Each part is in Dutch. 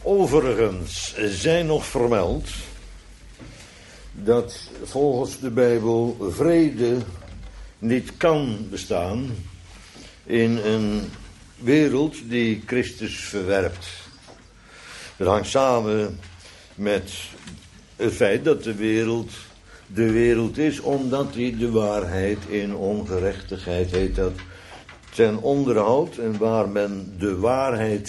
Overigens zijn nog vermeld dat volgens de Bijbel vrede niet kan bestaan in een wereld die Christus verwerpt. Dat hangt samen met het feit dat de wereld is, omdat hij de waarheid in ongerechtigheid, heet dat, ten onderhoudt. En waar men de waarheid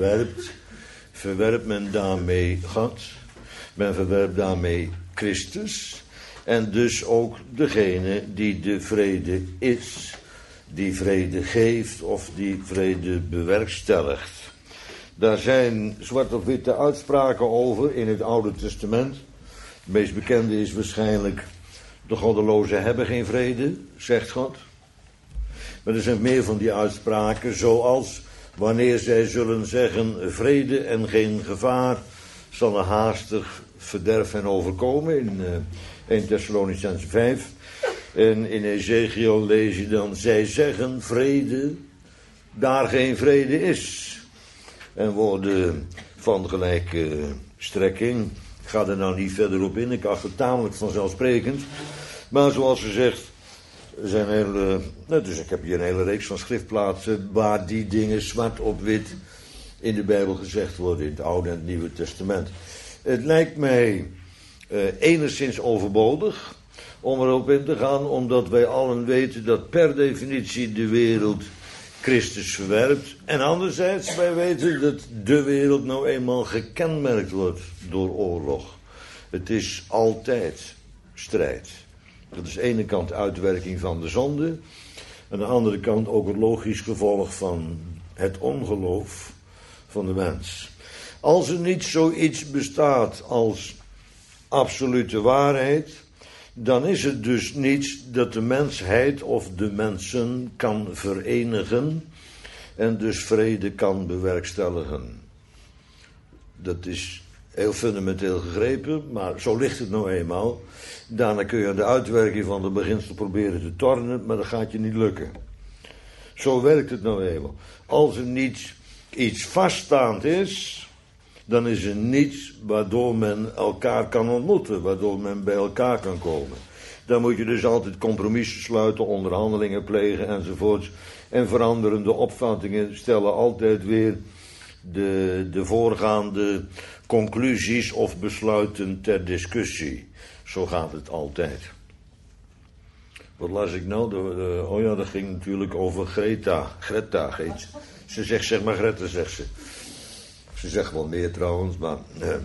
verwerpt men daarmee God. Men verwerpt daarmee Christus. En dus ook degene die de vrede is, die vrede geeft of die vrede bewerkstelligt. Daar zijn zwart op witte uitspraken over in het Oude Testament. De meest bekende is waarschijnlijk: de goddelozen hebben geen vrede, zegt God. Maar er zijn meer van die uitspraken, zoals: wanneer zij zullen zeggen vrede en geen gevaar, zal een haastig verderf hen overkomen, in 1 Thessalonicenzen 5. En in Ezekiel lees je dan: zij zeggen vrede, daar geen vrede is. En woorden van gelijke strekking. Ik ga er nou niet verder op in, ik acht het tamelijk vanzelfsprekend. Maar zoals ze zegt, er zijn dus ik heb hier een hele reeks van schriftplaatsen waar die dingen zwart op wit in de Bijbel gezegd worden, in het Oude en het Nieuwe Testament. Het lijkt mij enigszins overbodig om erop in te gaan, omdat wij allen weten dat per definitie de wereld Christus verwerpt. En anderzijds, wij weten dat de wereld nou eenmaal gekenmerkt wordt door oorlog. Het is altijd strijd. Dat is aan de ene kant uitwerking van de zonde. Aan de andere kant ook het logisch gevolg van het ongeloof van de mens. Als er niet zoiets bestaat als absolute waarheid, dan is het dus niets dat de mensheid of de mensen kan verenigen en dus vrede kan bewerkstelligen. Dat is heel fundamenteel gegrepen, maar zo ligt het nou eenmaal. Daarna kun je aan de uitwerking van de beginsel proberen te tornen, maar dat gaat je niet lukken. Zo werkt het nou eenmaal. Als er niet iets vaststaand is, dan is er niets waardoor men elkaar kan ontmoeten, waardoor men bij elkaar kan komen. Dan moet je dus altijd compromissen sluiten, onderhandelingen plegen enzovoorts. En veranderende opvattingen stellen altijd weer de voorgaande conclusies of besluiten ter discussie. Zo gaat het altijd. Wat las ik nou? Oh ja, dat ging natuurlijk over Greta. Ze zegt, zeg maar Greta, zegt ze. Ze zegt wel meer trouwens, maar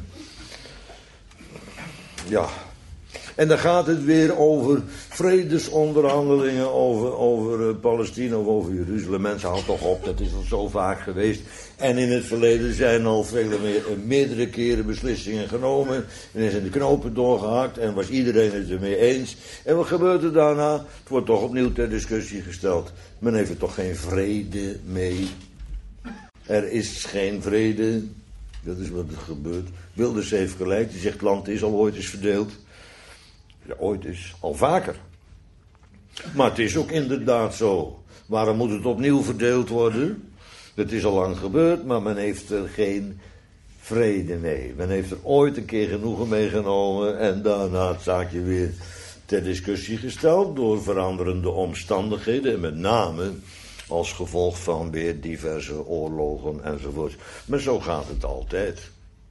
ja. En dan gaat het weer over vredesonderhandelingen over Palestina of over Jeruzalem. Mensen, houden toch op, dat is al zo vaak geweest. En in het verleden zijn al meerdere keren beslissingen genomen. En is in de knopen doorgehakt en was iedereen het ermee eens. En wat gebeurt er daarna? Het wordt toch opnieuw ter discussie gesteld. Men heeft er toch geen vrede mee. Er is geen vrede. Dat is wat er gebeurt. Wilders heeft gelijk. Die zegt het land is al ooit eens verdeeld. Ja, ooit is. Al vaker. Maar het is ook inderdaad zo. Waarom moet het opnieuw verdeeld worden? Dat is al lang gebeurd, maar men heeft er geen vrede mee. Men heeft er ooit een keer genoegen meegenomen en daarna het zaakje weer ter discussie gesteld door veranderende omstandigheden. En met name als gevolg van weer diverse oorlogen enzovoort. Maar zo gaat het altijd.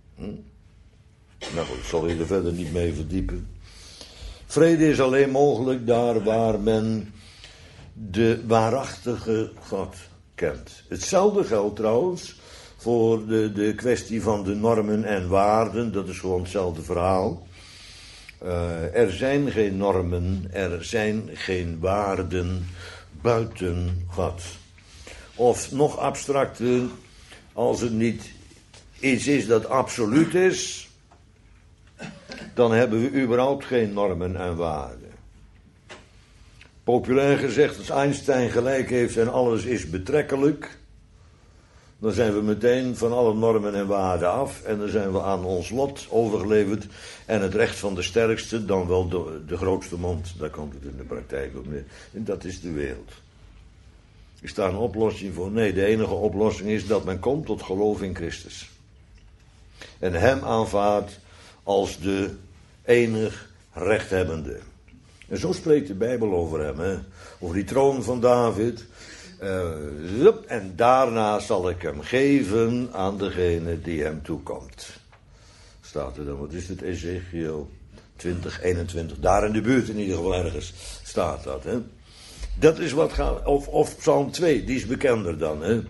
Nou goed, ik zal je er verder niet mee verdiepen. Vrede is alleen mogelijk daar waar men de waarachtige God kent. Hetzelfde geldt trouwens voor de kwestie van de normen en waarden. Dat is gewoon hetzelfde verhaal. Er zijn geen normen, er zijn geen waarden buiten God. Of nog abstracter, als het niet iets is dat absoluut is, dan hebben we überhaupt geen normen en waarden. Populair gezegd, als Einstein gelijk heeft en alles is betrekkelijk, dan zijn we meteen van alle normen en waarden af en dan zijn we aan ons lot overgeleverd en het recht van de sterkste, dan wel de grootste mond, daar komt het in de praktijk op neer. En dat is de wereld. Is daar een oplossing voor? Nee, de enige oplossing is dat men komt tot geloof in Christus. En hem aanvaardt als de enig rechthebbende. En zo spreekt de Bijbel over hem, hè? Over die troon van David. En daarna zal ik hem geven aan degene die hem toekomt. Staat er dan, wat is het, Ezekiel 20, 21, daar in de buurt in ieder geval ergens staat dat. Hè? Dat is wat gaat, of Psalm 2, die is bekender dan. Hè?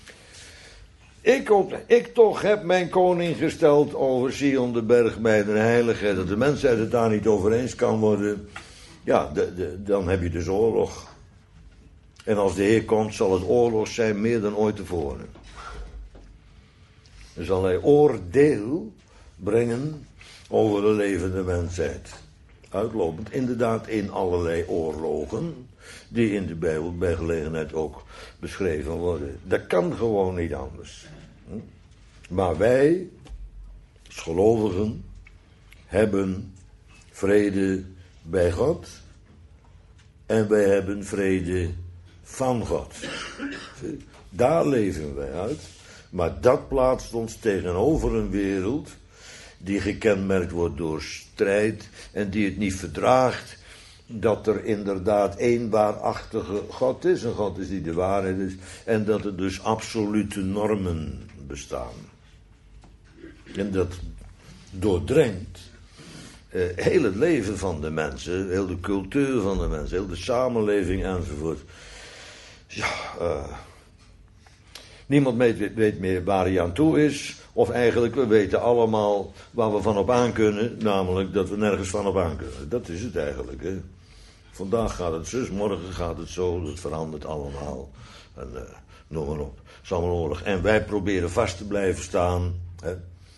Ik toch heb mijn koning gesteld over Sion de berg, mijn heiligheid. Dat de mensheid het daar niet over eens kan worden. Ja, dan heb je dus oorlog. En als de Heer komt, zal het oorlog zijn meer dan ooit tevoren. Dan zal hij oordeel brengen over de levende mensheid. Uitlopend inderdaad in allerlei oorlogen, die in de Bijbel bij gelegenheid ook beschreven worden. Dat kan gewoon niet anders. Maar wij, als gelovigen, hebben vrede bij God en wij hebben vrede van God. Daar leven wij uit. Maar dat plaatst ons tegenover een wereld die gekenmerkt wordt door strijd en die het niet verdraagt dat er inderdaad één waarachtige God is, een God is die de waarheid is, en dat er dus absolute normen bestaan. En dat doordrengt heel het leven van de mensen, heel de cultuur van de mensen, heel de samenleving enzovoort. Ja, niemand weet meer waar hij aan toe is. Of eigenlijk, we weten allemaal waar we van op aan kunnen. Namelijk dat we nergens van op aan kunnen. Dat is het eigenlijk. Hè. Vandaag gaat het zus, morgen gaat het zo. Dat verandert allemaal. En noem maar op. Het is allemaal oorlog. En wij proberen vast te blijven staan. Hè.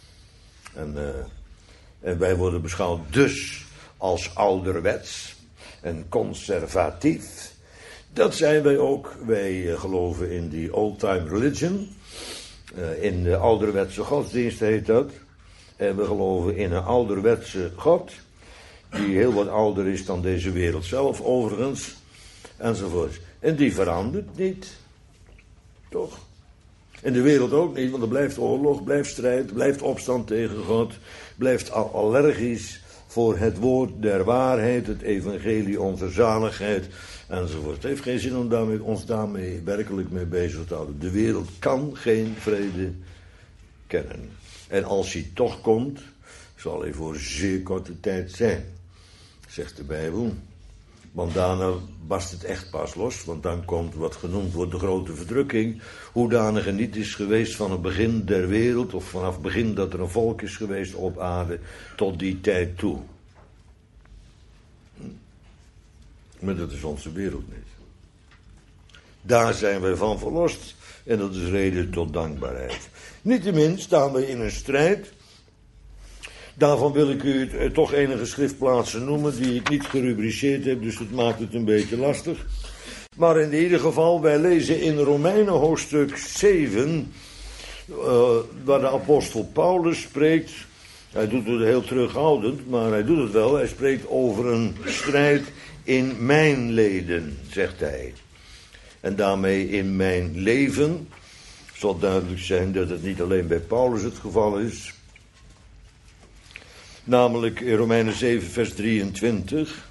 En wij worden beschouwd dus als ouderwets en conservatief. Dat zijn wij ook. Wij geloven in die old-time religion. In de ouderwetse godsdienst heet dat. En we geloven in een ouderwetse God. Die heel wat ouder is dan deze wereld zelf overigens. Enzovoort. En die verandert niet. Toch? En de wereld ook niet, want er blijft oorlog, blijft strijd, blijft opstand tegen God. Blijft allergisch voor het woord der waarheid, het evangelie, onze zaligheid, enzovoort. Het heeft geen zin om ons daarmee werkelijk mee bezig te houden. De wereld kan geen vrede kennen. En als hij toch komt, zal hij voor zeer korte tijd zijn, zegt de Bijbel. Want daarna barst het echt pas los, want dan komt wat genoemd wordt de grote verdrukking. Hoedanig er niet is geweest van het begin der wereld, of vanaf het begin dat er een volk is geweest op aarde, tot die tijd toe. Maar dat is onze wereld niet. Daar zijn wij van verlost en dat is reden tot dankbaarheid. Niettemin staan wij in een strijd. Daarvan wil ik u toch enige schriftplaatsen noemen die ik niet gerubriceerd heb, dus dat maakt het een beetje lastig. Maar in ieder geval, wij lezen in Romeinen hoofdstuk 7, waar de apostel Paulus spreekt. Hij doet het heel terughoudend, maar hij doet het wel. Hij spreekt over een strijd in mijn leden, zegt hij. En daarmee in mijn leven. Het zal duidelijk zijn dat het niet alleen bij Paulus het geval is. Namelijk in Romeinen 7 vers 23.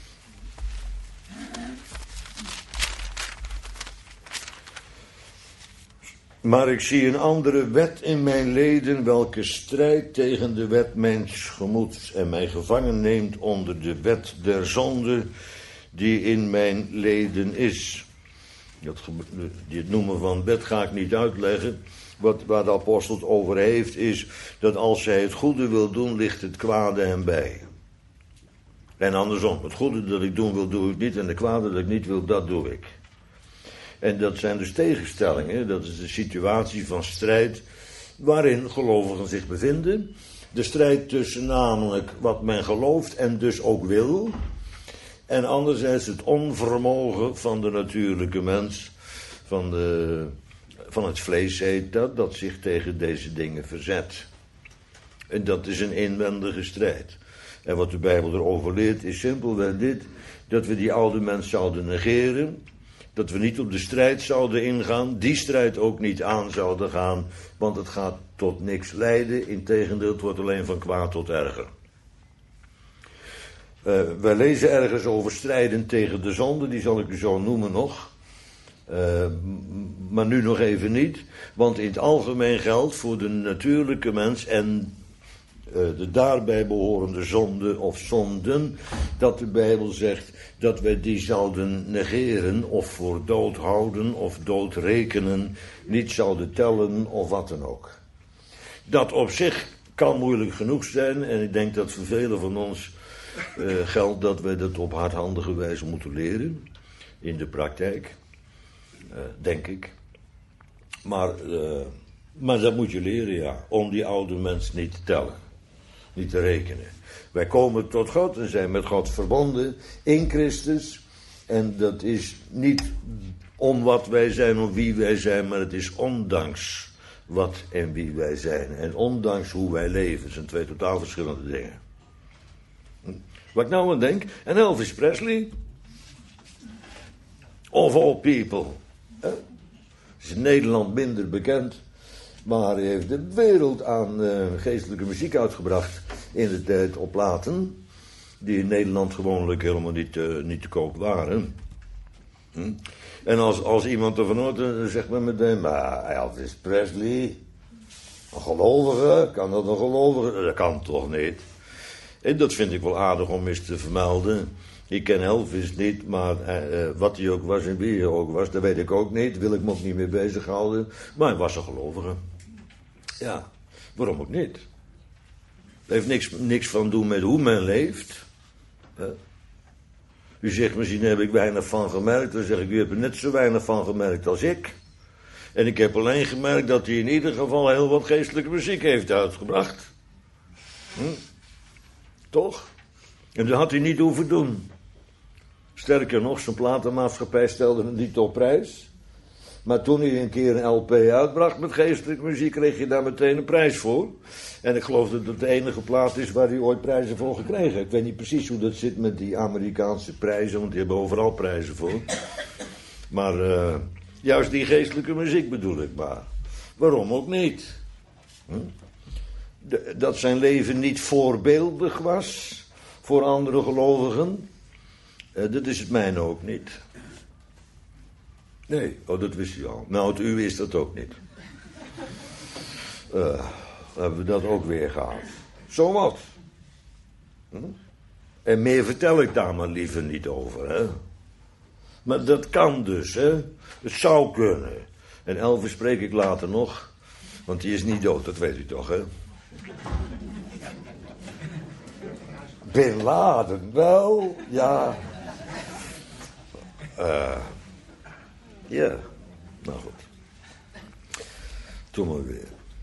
Maar ik zie een andere wet in mijn leden, welke strijd tegen de wet mijns gemoeds en mij gevangen neemt onder de wet der zonde die in mijn leden is. Het noemen van wet ga ik niet uitleggen. Waar de apostel het over heeft is dat als hij het goede wil doen, ligt het kwade hem bij. En andersom, het goede dat ik doen wil, doe ik niet en de kwade dat ik niet wil, dat doe ik. En dat zijn dus tegenstellingen, dat is de situatie van strijd waarin gelovigen zich bevinden. De strijd tussen namelijk wat men gelooft en dus ook wil. En anderzijds het onvermogen van de natuurlijke mens, van het vlees heet dat zich tegen deze dingen verzet. En dat is een inwendige strijd. En wat de Bijbel erover leert is simpelweg dit, dat we die oude mens zouden negeren, Dat we niet op de strijd zouden ingaan, die strijd ook niet aan zouden gaan, want het gaat tot niks leiden. Integendeel, het wordt alleen van kwaad tot erger. Wij lezen ergens over strijden tegen de zonde, die zal ik u zo noemen nog. Maar nu nog even niet, want in het algemeen geldt voor de natuurlijke mens en de daarbij behorende zonde of zonden, dat de Bijbel zegt dat wij die zouden negeren of voor dood houden of dood rekenen, niet zouden tellen of wat dan ook. Dat op zich kan moeilijk genoeg zijn en ik denk dat voor velen van ons geldt dat wij dat op hardhandige wijze moeten leren in de praktijk, denk ik. Maar dat moet je leren, ja, om die oude mens niet te tellen, niet te rekenen. Wij komen tot God en zijn met God verbonden in Christus. En dat is niet om wat wij zijn of wie wij zijn, maar het is ondanks wat en wie wij zijn. En ondanks hoe wij leven. Het zijn twee totaal verschillende dingen. Wat ik nou aan denk, en Elvis Presley, of all people, is in Nederland minder bekend, maar hij heeft de wereld aan geestelijke muziek uitgebracht in de tijd op platen, die in Nederland gewoonlijk helemaal niet te koop waren. En als iemand ervan hoort, dan zegt men meteen, maar Elvis Presley, een gelovige, kan dat een gelovige? Dat kan toch niet? En dat vind ik wel aardig om eens te vermelden. Ik ken Elvis niet, maar wat hij ook was en wie hij ook was, dat weet ik ook niet. Wil ik me ook niet mee bezighouden. Maar hij was een gelovige. Ja, waarom ook niet? Het heeft niks van doen met hoe men leeft. U zegt, misschien heb ik weinig van gemerkt. Dan zeg ik, u hebt er net zo weinig van gemerkt als ik. En ik heb alleen gemerkt dat hij in ieder geval heel wat geestelijke muziek heeft uitgebracht. Toch? En dat had hij niet hoeven doen. Sterker nog, zijn platenmaatschappij stelde hem niet op prijs. Maar toen hij een keer een LP uitbracht met geestelijke muziek, kreeg je daar meteen een prijs voor. En ik geloof dat het de enige plaat is waar hij ooit prijzen voor gekregen. Ik weet niet precies hoe dat zit met die Amerikaanse prijzen, want die hebben overal prijzen voor. Maar juist die geestelijke muziek bedoel ik maar. Waarom ook niet? Dat zijn leven niet voorbeeldig was voor andere gelovigen, dat is het mijne ook niet. Nee, dat wist u al. Nou, het uwe is dat ook niet. Hebben we dat ook weer gehad. Zo wat. En meer vertel ik daar maar liever niet over, hè. Maar dat kan dus, hè. Het zou kunnen. En Elvis spreek ik later nog, want die is niet dood, dat weet u toch, hè. Bin Laden, wel, ja. Ja, nou goed. Toen maar weer.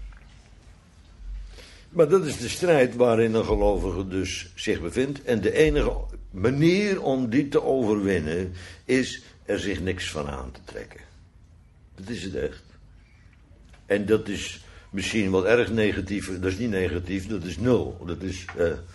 Maar dat is de strijd waarin een gelovige dus zich bevindt. En de enige manier om die te overwinnen is er zich niks van aan te trekken. Dat is het echt. En dat is misschien wat erg negatief. Dat is niet negatief, dat is nul. Dat is...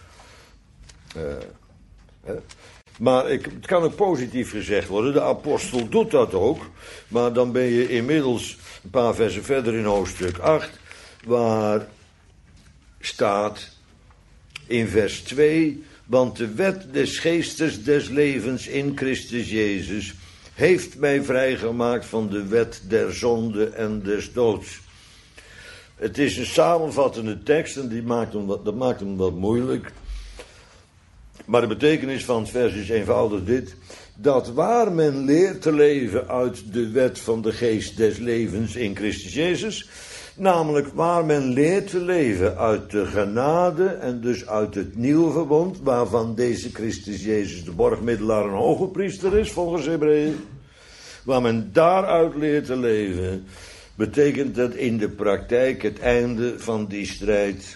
Maar het kan ook positief gezegd worden. De apostel doet dat ook. Maar dan ben je inmiddels een paar versen verder in hoofdstuk 8... waar staat in vers 2... want de wet des geestes des levens in Christus Jezus... heeft mij vrijgemaakt van de wet der zonde en des doods. Het is een samenvattende tekst en dat maakt hem wat moeilijk... Maar de betekenis van het vers is eenvoudig dit. Dat waar men leert te leven uit de wet van de geest des levens in Christus Jezus. Namelijk waar men leert te leven uit de genade en dus uit het nieuwe verbond. Waarvan deze Christus Jezus de borgmiddelaar en hoge priester is volgens Hebreeën. Waar men daaruit leert te leven. Betekent dat in de praktijk het einde van die strijd...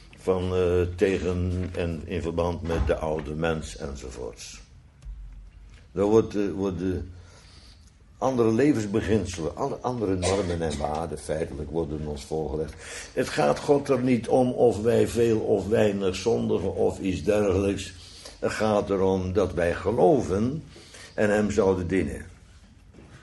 tegen en in verband met de oude mens enzovoorts. Dan worden andere levensbeginselen, andere normen en waarden feitelijk worden ons voorgelegd. Het gaat God er niet om of wij veel of weinig zondigen of iets dergelijks. Het gaat erom dat wij geloven en hem zouden dienen.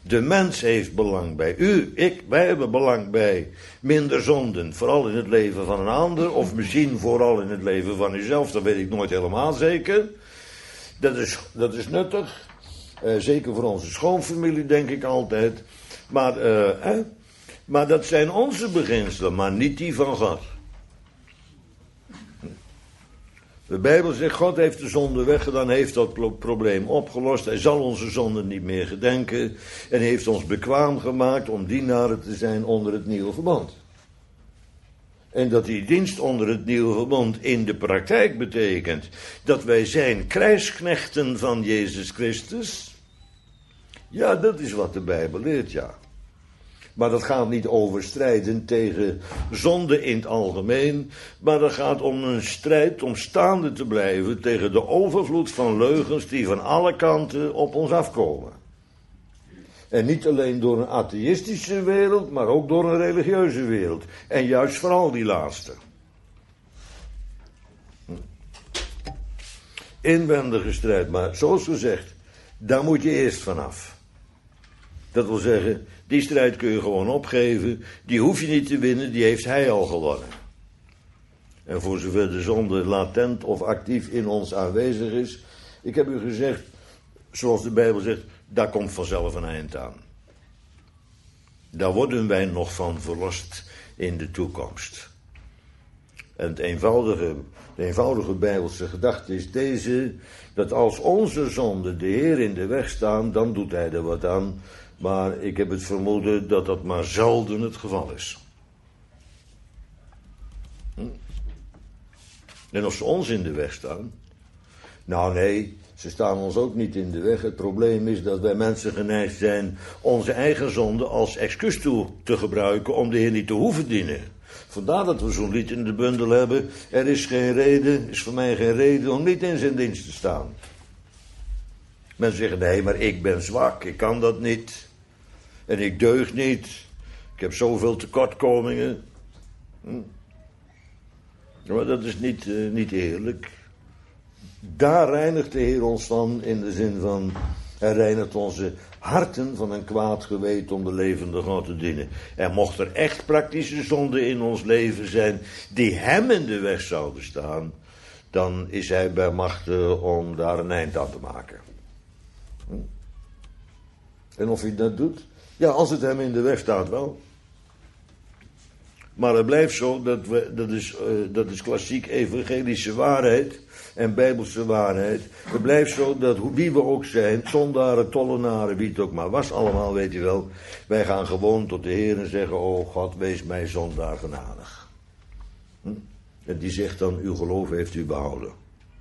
De mens heeft belang bij. U, ik, wij hebben belang bij minder zonden. Vooral in het leven van een ander. Of misschien vooral in het leven van uzelf. Dat weet ik nooit helemaal zeker. Dat is nuttig. Zeker voor onze schoonfamilie, denk ik altijd. Maar dat zijn onze beginselen, maar niet die van God. De Bijbel zegt, God heeft de zonde weggedaan, heeft dat probleem opgelost. Hij zal onze zonden niet meer gedenken. En heeft ons bekwaam gemaakt om dienaren te zijn onder het nieuwe verbond. En dat die dienst onder het nieuwe verbond in de praktijk betekent dat wij zijn krijgsknechten van Jezus Christus. Ja, dat is wat de Bijbel leert, ja. Maar dat gaat niet over strijden tegen zonde in het algemeen. Maar dat gaat om een strijd om staande te blijven tegen de overvloed van leugens die van alle kanten op ons afkomen. En niet alleen door een atheïstische wereld, maar ook door een religieuze wereld. En juist vooral die laatste. Inwendige strijd, maar zoals gezegd, daar moet je eerst vanaf. Dat wil zeggen, die strijd kun je gewoon opgeven. Die hoef je niet te winnen, die heeft hij al gewonnen. En voor zover de zonde latent of actief in ons aanwezig is. Ik heb u gezegd, zoals de Bijbel zegt, daar komt vanzelf een eind aan. Daar worden wij nog van verlost in de toekomst. En de eenvoudige Bijbelse gedachte is deze, dat als onze zonden de Heer in de weg staan, dan doet hij er wat aan. Maar ik heb het vermoeden dat dat maar zelden het geval is. En als ze ons in de weg staan? Nou nee, ze staan ons ook niet in de weg. Het probleem is dat wij mensen geneigd zijn onze eigen zonde als excuus toe te gebruiken om de Heer niet te hoeven dienen. Vandaar dat we zo'n lied in de bundel hebben. Er is voor mij geen reden om niet in zijn dienst te staan. Mensen zeggen, nee, maar ik ben zwak, ik kan dat niet. En ik deug niet. Ik heb zoveel tekortkomingen. Maar dat is niet eerlijk. Daar reinigt de Heer ons van, in de zin van, hij reinigt onze harten van een kwaad geweten om de levende God te dienen. En mocht er echt praktische zonden in ons leven zijn, die hem in de weg zouden staan, dan is hij bij machte om daar een eind aan te maken. En of hij dat doet? Ja, als het hem in de weg staat wel. Maar het blijft zo, dat is klassiek evangelische waarheid en bijbelse waarheid. Het blijft zo dat wie we ook zijn, zondaren, tollenaren, wie het ook maar was, allemaal weet je wel. Wij gaan gewoon tot de Heer en zeggen, oh God, wees mij zondaar genadig. En die zegt dan, uw geloof heeft u behouden.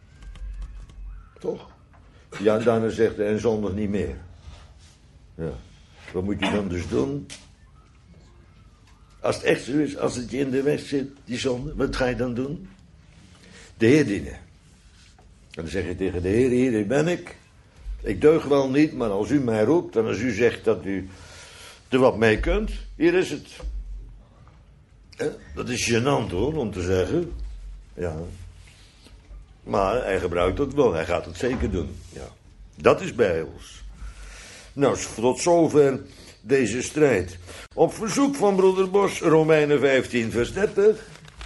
Toch? Ja, daarna zegt hij, en zondig niet meer. Ja. Wat moet je dan dus doen? Als het echt zo is, als het je in de weg zit, die zonde, wat ga je dan doen? De Heer dienen. En dan zeg je tegen de Heer, hier ben ik. Ik deug wel niet, maar als u mij roept, en als u zegt dat u er wat mee kunt, hier is het. Dat is gênant hoor, om te zeggen. Ja. Maar hij gebruikt het wel, hij gaat het zeker doen. Ja. Dat is bijbels. Nou, tot zover deze strijd. Op verzoek van broeder Bos, Romeinen 15 vers 30.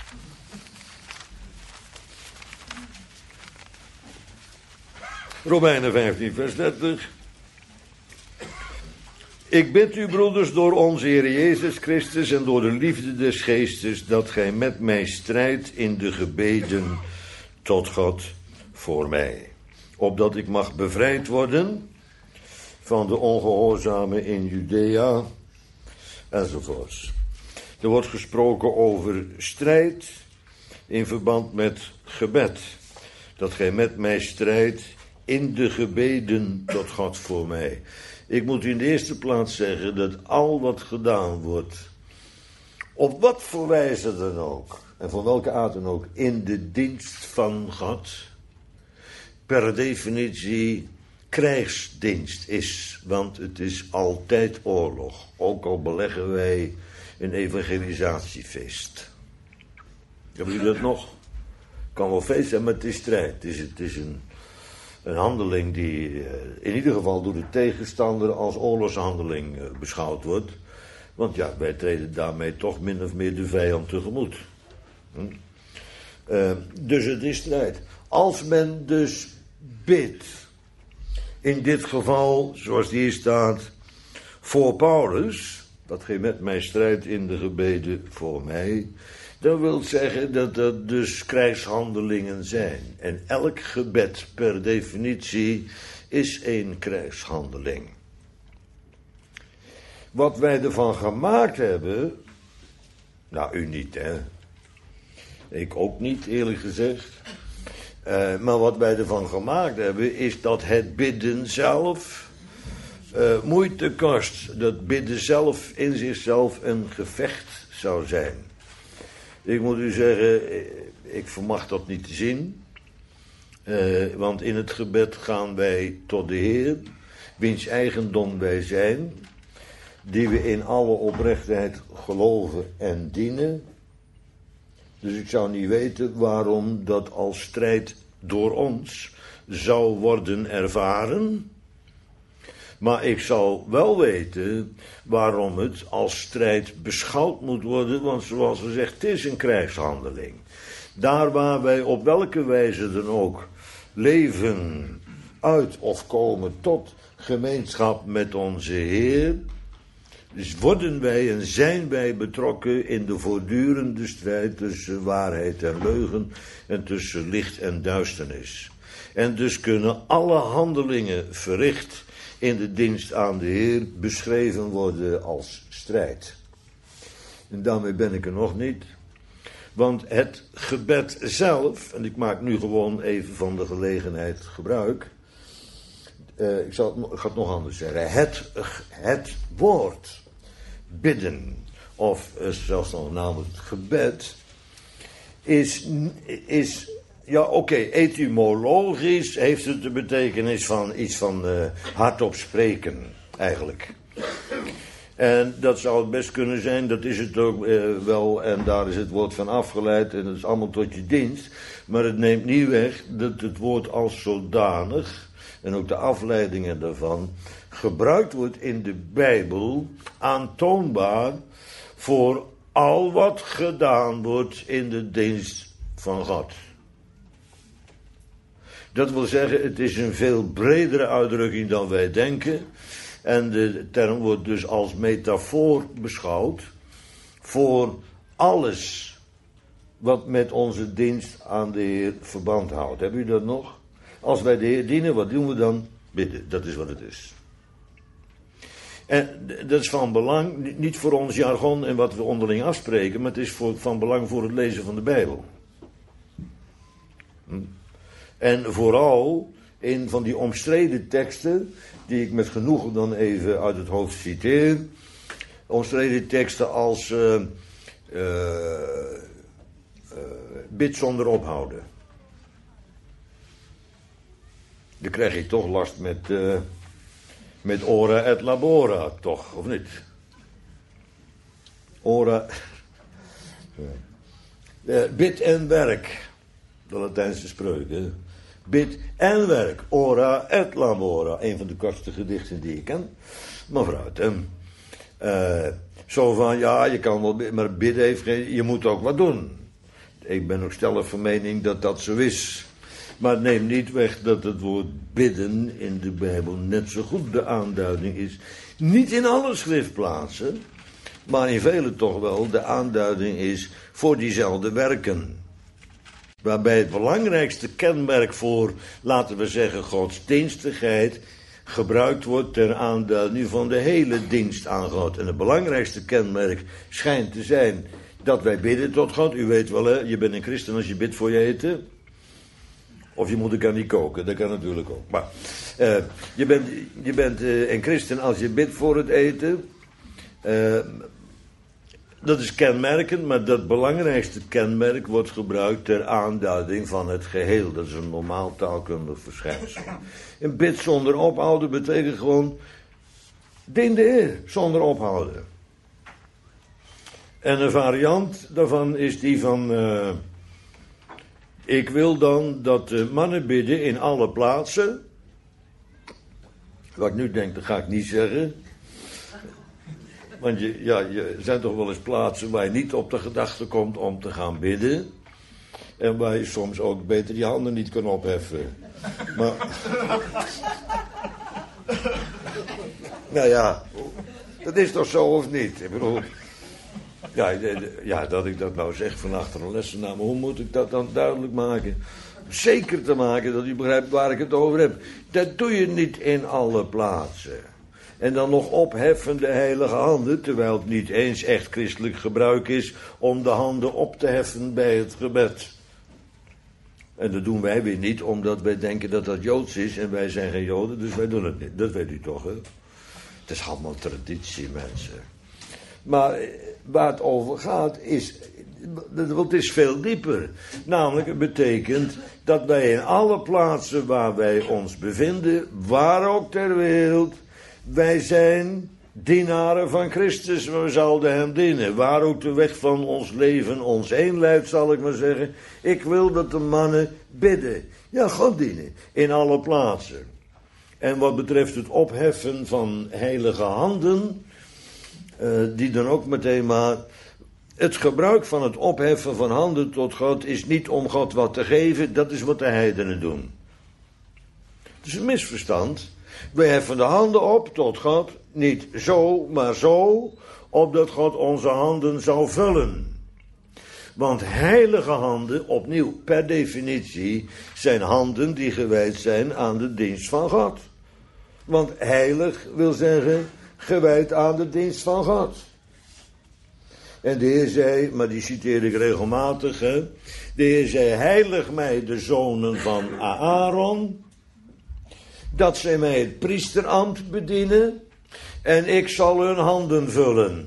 Romeinen 15 vers 30. Ik bid u, broeders, door onze Heer Jezus Christus en door de liefde des Geestes, dat gij met mij strijdt in de gebeden tot God voor mij. Opdat ik mag bevrijd worden van de ongehoorzamen in Judea, enzovoorts. Er wordt gesproken over strijd in verband met gebed. Dat gij met mij strijdt in de gebeden tot God voor mij. Ik moet u in de eerste plaats zeggen dat al wat gedaan wordt, op wat voor wijze dan ook, en van welke aard dan ook, in de dienst van God, per definitie krijgsdienst is, want het is altijd oorlog. Ook al beleggen wij een evangelisatiefeest. Hebben jullie dat nog? Kan wel feest zijn, maar het is strijd. Het is Een handeling die in ieder geval door de tegenstander als oorlogshandeling beschouwd wordt. Want ja, wij treden daarmee toch min of meer de vijand tegemoet. Dus het is strijd. Als men dus bidt, in dit geval, zoals die hier staat, voor Paulus, dat gij met mij strijdt in de gebeden voor mij, dat wil zeggen dat dat dus krijgshandelingen zijn. En elk gebed per definitie is een krijgshandeling. Wat wij ervan gemaakt hebben, nou u niet hè, ik ook niet eerlijk gezegd, maar wat wij ervan gemaakt hebben is dat het bidden zelf moeite kost. Dat bidden zelf in zichzelf een gevecht zou zijn. Ik moet u zeggen, ik vermag dat niet te zien. Want in het gebed gaan wij tot de Heer, wiens eigendom wij zijn, die we in alle oprechtheid geloven en dienen. Dus ik zou niet weten waarom dat als strijd door ons zou worden ervaren. Maar ik zou wel weten waarom het als strijd beschouwd moet worden, want zoals gezegd, het is een krijgshandeling. Daar waar wij op welke wijze dan ook leven uit of komen tot gemeenschap met onze Heer, dus worden wij en zijn wij betrokken in de voortdurende strijd tussen waarheid en leugen en tussen licht en duisternis. En dus kunnen alle handelingen verricht in de dienst aan de Heer beschreven worden als strijd. En daarmee ben ik er nog niet. Want het gebed zelf, en ik maak nu gewoon even van de gelegenheid gebruik. Ik ga het nog anders zeggen. Het woord bidden, of zelfs nog namelijk het gebed, is ja, oké, etymologisch heeft het de betekenis van iets van hardop spreken, eigenlijk. En dat zou het best kunnen zijn, dat is het ook wel, en daar is het woord van afgeleid, en dat is allemaal tot je dienst. Maar het neemt niet weg dat het woord als zodanig, en ook de afleidingen daarvan, gebruikt wordt in de Bijbel, aantoonbaar voor al wat gedaan wordt in de dienst van God. Dat wil zeggen, het is een veel bredere uitdrukking dan wij denken. En de term wordt dus als metafoor beschouwd voor alles wat met onze dienst aan de Heer verband houdt. Hebben u dat nog? Als wij de Heer dienen, wat doen we dan? Bidden, dat is wat het is. En dat is van belang, niet voor ons jargon en wat we onderling afspreken, maar het is van belang voor het lezen van de Bijbel. En vooral in van die omstreden teksten, die ik met genoegen dan even uit het hoofd citeer. Omstreden teksten als bid zonder ophouden. Dan krijg je toch last met ora et labora, toch, of niet? Ora. Bid en werk. De Latijnse spreuk, hè? Bid en werk. Ora et labora. Een van de kortste gedichten die ik ken. Maar vooruit, hè. Zo van, ja, je kan wel bidden, maar bidden heeft geen... Je moet ook wat doen. Ik ben ook stellig van mening dat dat zo is. Maar het neemt niet weg dat het woord bidden in de Bijbel net zo goed de aanduiding is. Niet in alle schriftplaatsen, maar in vele toch wel de aanduiding is voor diezelfde werken. Waarbij het belangrijkste kenmerk voor, laten we zeggen, godsdienstigheid gebruikt wordt ter aanduiding van de hele dienst aan God. En het belangrijkste kenmerk schijnt te zijn dat wij bidden tot God. U weet wel, hè, je bent een christen als je bidt voor je eten. Of je moet kan niet koken, dat kan natuurlijk ook. Maar je bent een christen als je bidt voor het eten. Dat is kenmerkend, maar dat belangrijkste kenmerk wordt gebruikt ter aanduiding van het geheel. Dat is een normaal taalkundig verschijnsel. Een bid zonder ophouden betekent gewoon dien de Heer zonder ophouden. En een variant daarvan is die van ik wil dan dat de mannen bidden in alle plaatsen. Wat ik nu denk, dat ga ik niet zeggen. Want er zijn toch wel eens plaatsen waar je niet op de gedachte komt om te gaan bidden. En waar je soms ook beter je handen niet kan opheffen. Maar... nou ja, dat is toch zo of niet? Ik bedoel... Ja, dat ik dat nou zeg van achter een lessen, maar hoe moet ik dat dan duidelijk maken? Zeker te maken dat u begrijpt waar ik het over heb. Dat doe je niet in alle plaatsen. En dan nog opheffen de heilige handen, terwijl het niet eens echt christelijk gebruik is om de handen op te heffen bij het gebed. En dat doen wij weer niet, omdat wij denken dat dat Joods is en wij zijn geen Joden, dus wij doen het niet. Dat weet u toch, hè? Het is allemaal traditie, mensen. Maar waar het over gaat is, het is veel dieper. Namelijk, het betekent dat wij in alle plaatsen waar wij ons bevinden, waar ook ter wereld, wij zijn dienaren van Christus, we zouden hem dienen. Waar ook de weg van ons leven ons heen leidt, zal ik maar zeggen. Ik wil dat de mannen bidden. Ja, God dienen. In alle plaatsen. En wat betreft het opheffen van heilige handen, die dan ook meteen maar... Het gebruik van het opheffen van handen tot God is niet om God wat te geven, dat is wat de heidenen doen. Het is een misverstand. Wij heffen de handen op tot God, niet zo, maar zo, opdat God onze handen zou vullen. Want heilige handen, opnieuw per definitie, zijn handen die gewijd zijn aan de dienst van God. Want heilig wil zeggen gewijd aan de dienst van God. En de Heer zei, maar die citeer ik regelmatig, hè. De Heer zei, heilig mij de zonen van Aaron, dat zij mij het priesterambt bedienen, en ik zal hun handen vullen.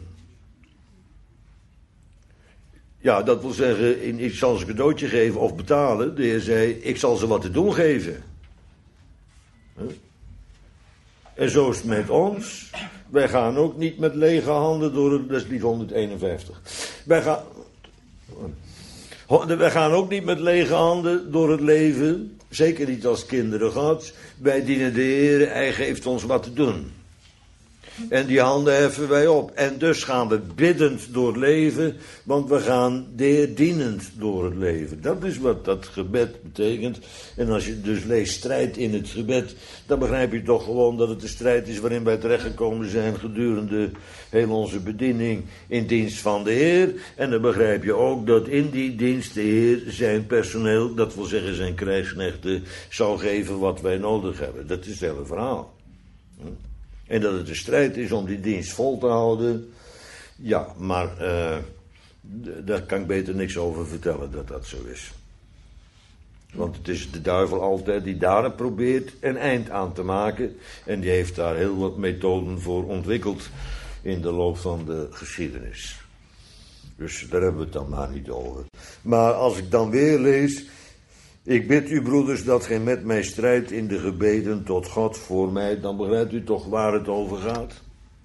Ja, dat wil zeggen, ik zal ze een cadeautje geven of betalen. De Heer zei, ik zal ze wat te doen geven. En zo is het met ons. Wij gaan ook niet met lege handen door het... Dat is lied 151. Wij gaan ook niet met lege handen door het leven. Zeker niet als kinderen Gods. Wij dienen de Heer, Hij geeft ons wat te doen. En die handen heffen wij op. En dus gaan we biddend door het leven, want we gaan de Heer dienend door het leven. Dat is wat dat gebed betekent. En als je dus leest strijd in het gebed, dan begrijp je toch gewoon dat het de strijd is waarin wij terechtgekomen zijn gedurende heel onze bediening in dienst van de Heer. En dan begrijp je ook dat in die dienst de Heer zijn personeel, dat wil zeggen zijn krijgsknechten, zal geven wat wij nodig hebben. Dat is het hele verhaal. En dat het een strijd is om die dienst vol te houden. Ja, maar daar kan ik beter niks over vertellen dat dat zo is. Want het is de duivel altijd die daar probeert een eind aan te maken. En die heeft daar heel wat methoden voor ontwikkeld in de loop van de geschiedenis. Dus daar hebben we het dan maar niet over. Maar als ik dan weer lees... Ik bid u, broeders, dat gij met mij strijdt in de gebeden tot God voor mij. Dan begrijpt u toch waar het over gaat.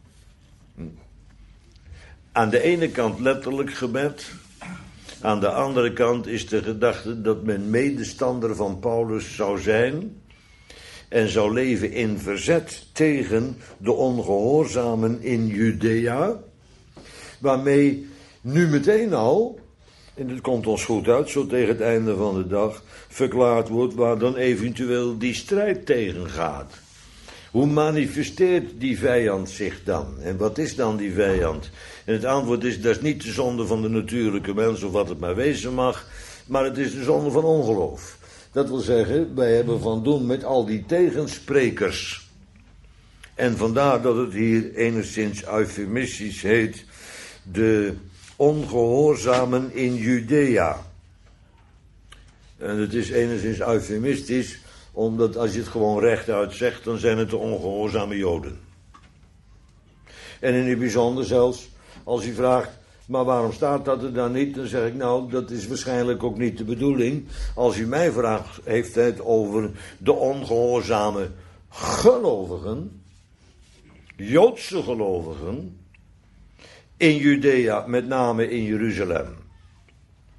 Aan de ene kant letterlijk gebed. Aan de andere kant is de gedachte dat men medestander van Paulus zou zijn. En zou leven in verzet tegen de ongehoorzamen in Judea. Waarmee nu meteen al... En dat komt ons goed uit, zo tegen het einde van de dag, verklaard wordt waar dan eventueel die strijd tegen gaat. Hoe manifesteert die vijand zich dan? En wat is dan die vijand? En het antwoord is, dat is niet de zonde van de natuurlijke mens of wat het maar wezen mag, maar het is de zonde van ongeloof. Dat wil zeggen, wij hebben van doen met al die tegensprekers. En vandaar dat het hier enigszins eufemistisch heet, de ongehoorzamen in Judea. En het is enigszins eufemistisch, omdat als je het gewoon rechtuit zegt, dan zijn het de ongehoorzame Joden. En in het bijzonder zelfs, als u vraagt, maar waarom staat dat er dan niet? Dan zeg ik, nou, dat is waarschijnlijk ook niet de bedoeling. Als u mij vraagt, heeft het over de ongehoorzame gelovigen, Joodse gelovigen, in Judea, met name in Jeruzalem.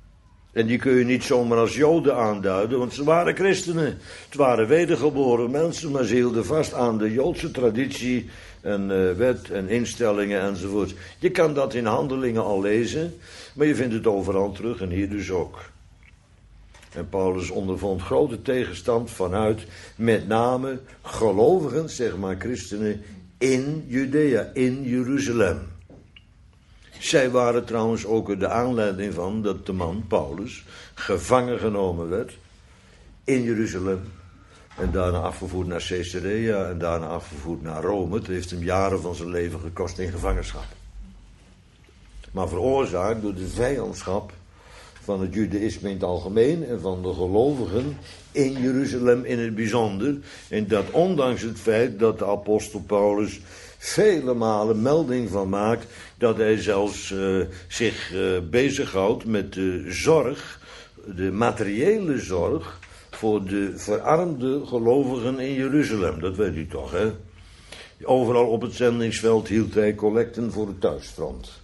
En die kun je niet zomaar als Joden aanduiden, want ze waren christenen. Het waren wedergeboren mensen, maar ze hielden vast aan de Joodse traditie en wet en instellingen enzovoort. Je kan dat in Handelingen al lezen, maar je vindt het overal terug en hier dus ook. En Paulus ondervond grote tegenstand vanuit met name gelovigen, zeg maar christenen, in Judea, in Jeruzalem. Zij waren trouwens ook de aanleiding van dat de man, Paulus, gevangen genomen werd in Jeruzalem. En daarna afgevoerd naar Caesarea en daarna afgevoerd naar Rome. Het heeft hem jaren van zijn leven gekost in gevangenschap. Maar veroorzaakt door de vijandschap van het judaïsme in het algemeen en van de gelovigen in Jeruzalem in het bijzonder. En dat ondanks het feit dat de apostel Paulus vele malen melding van maakt dat hij zelfs zich bezighoudt met de zorg, de materiële zorg voor de verarmde gelovigen in Jeruzalem. Dat weet u toch, hè? Overal op het zendingsveld hield hij collecten voor het thuisfront.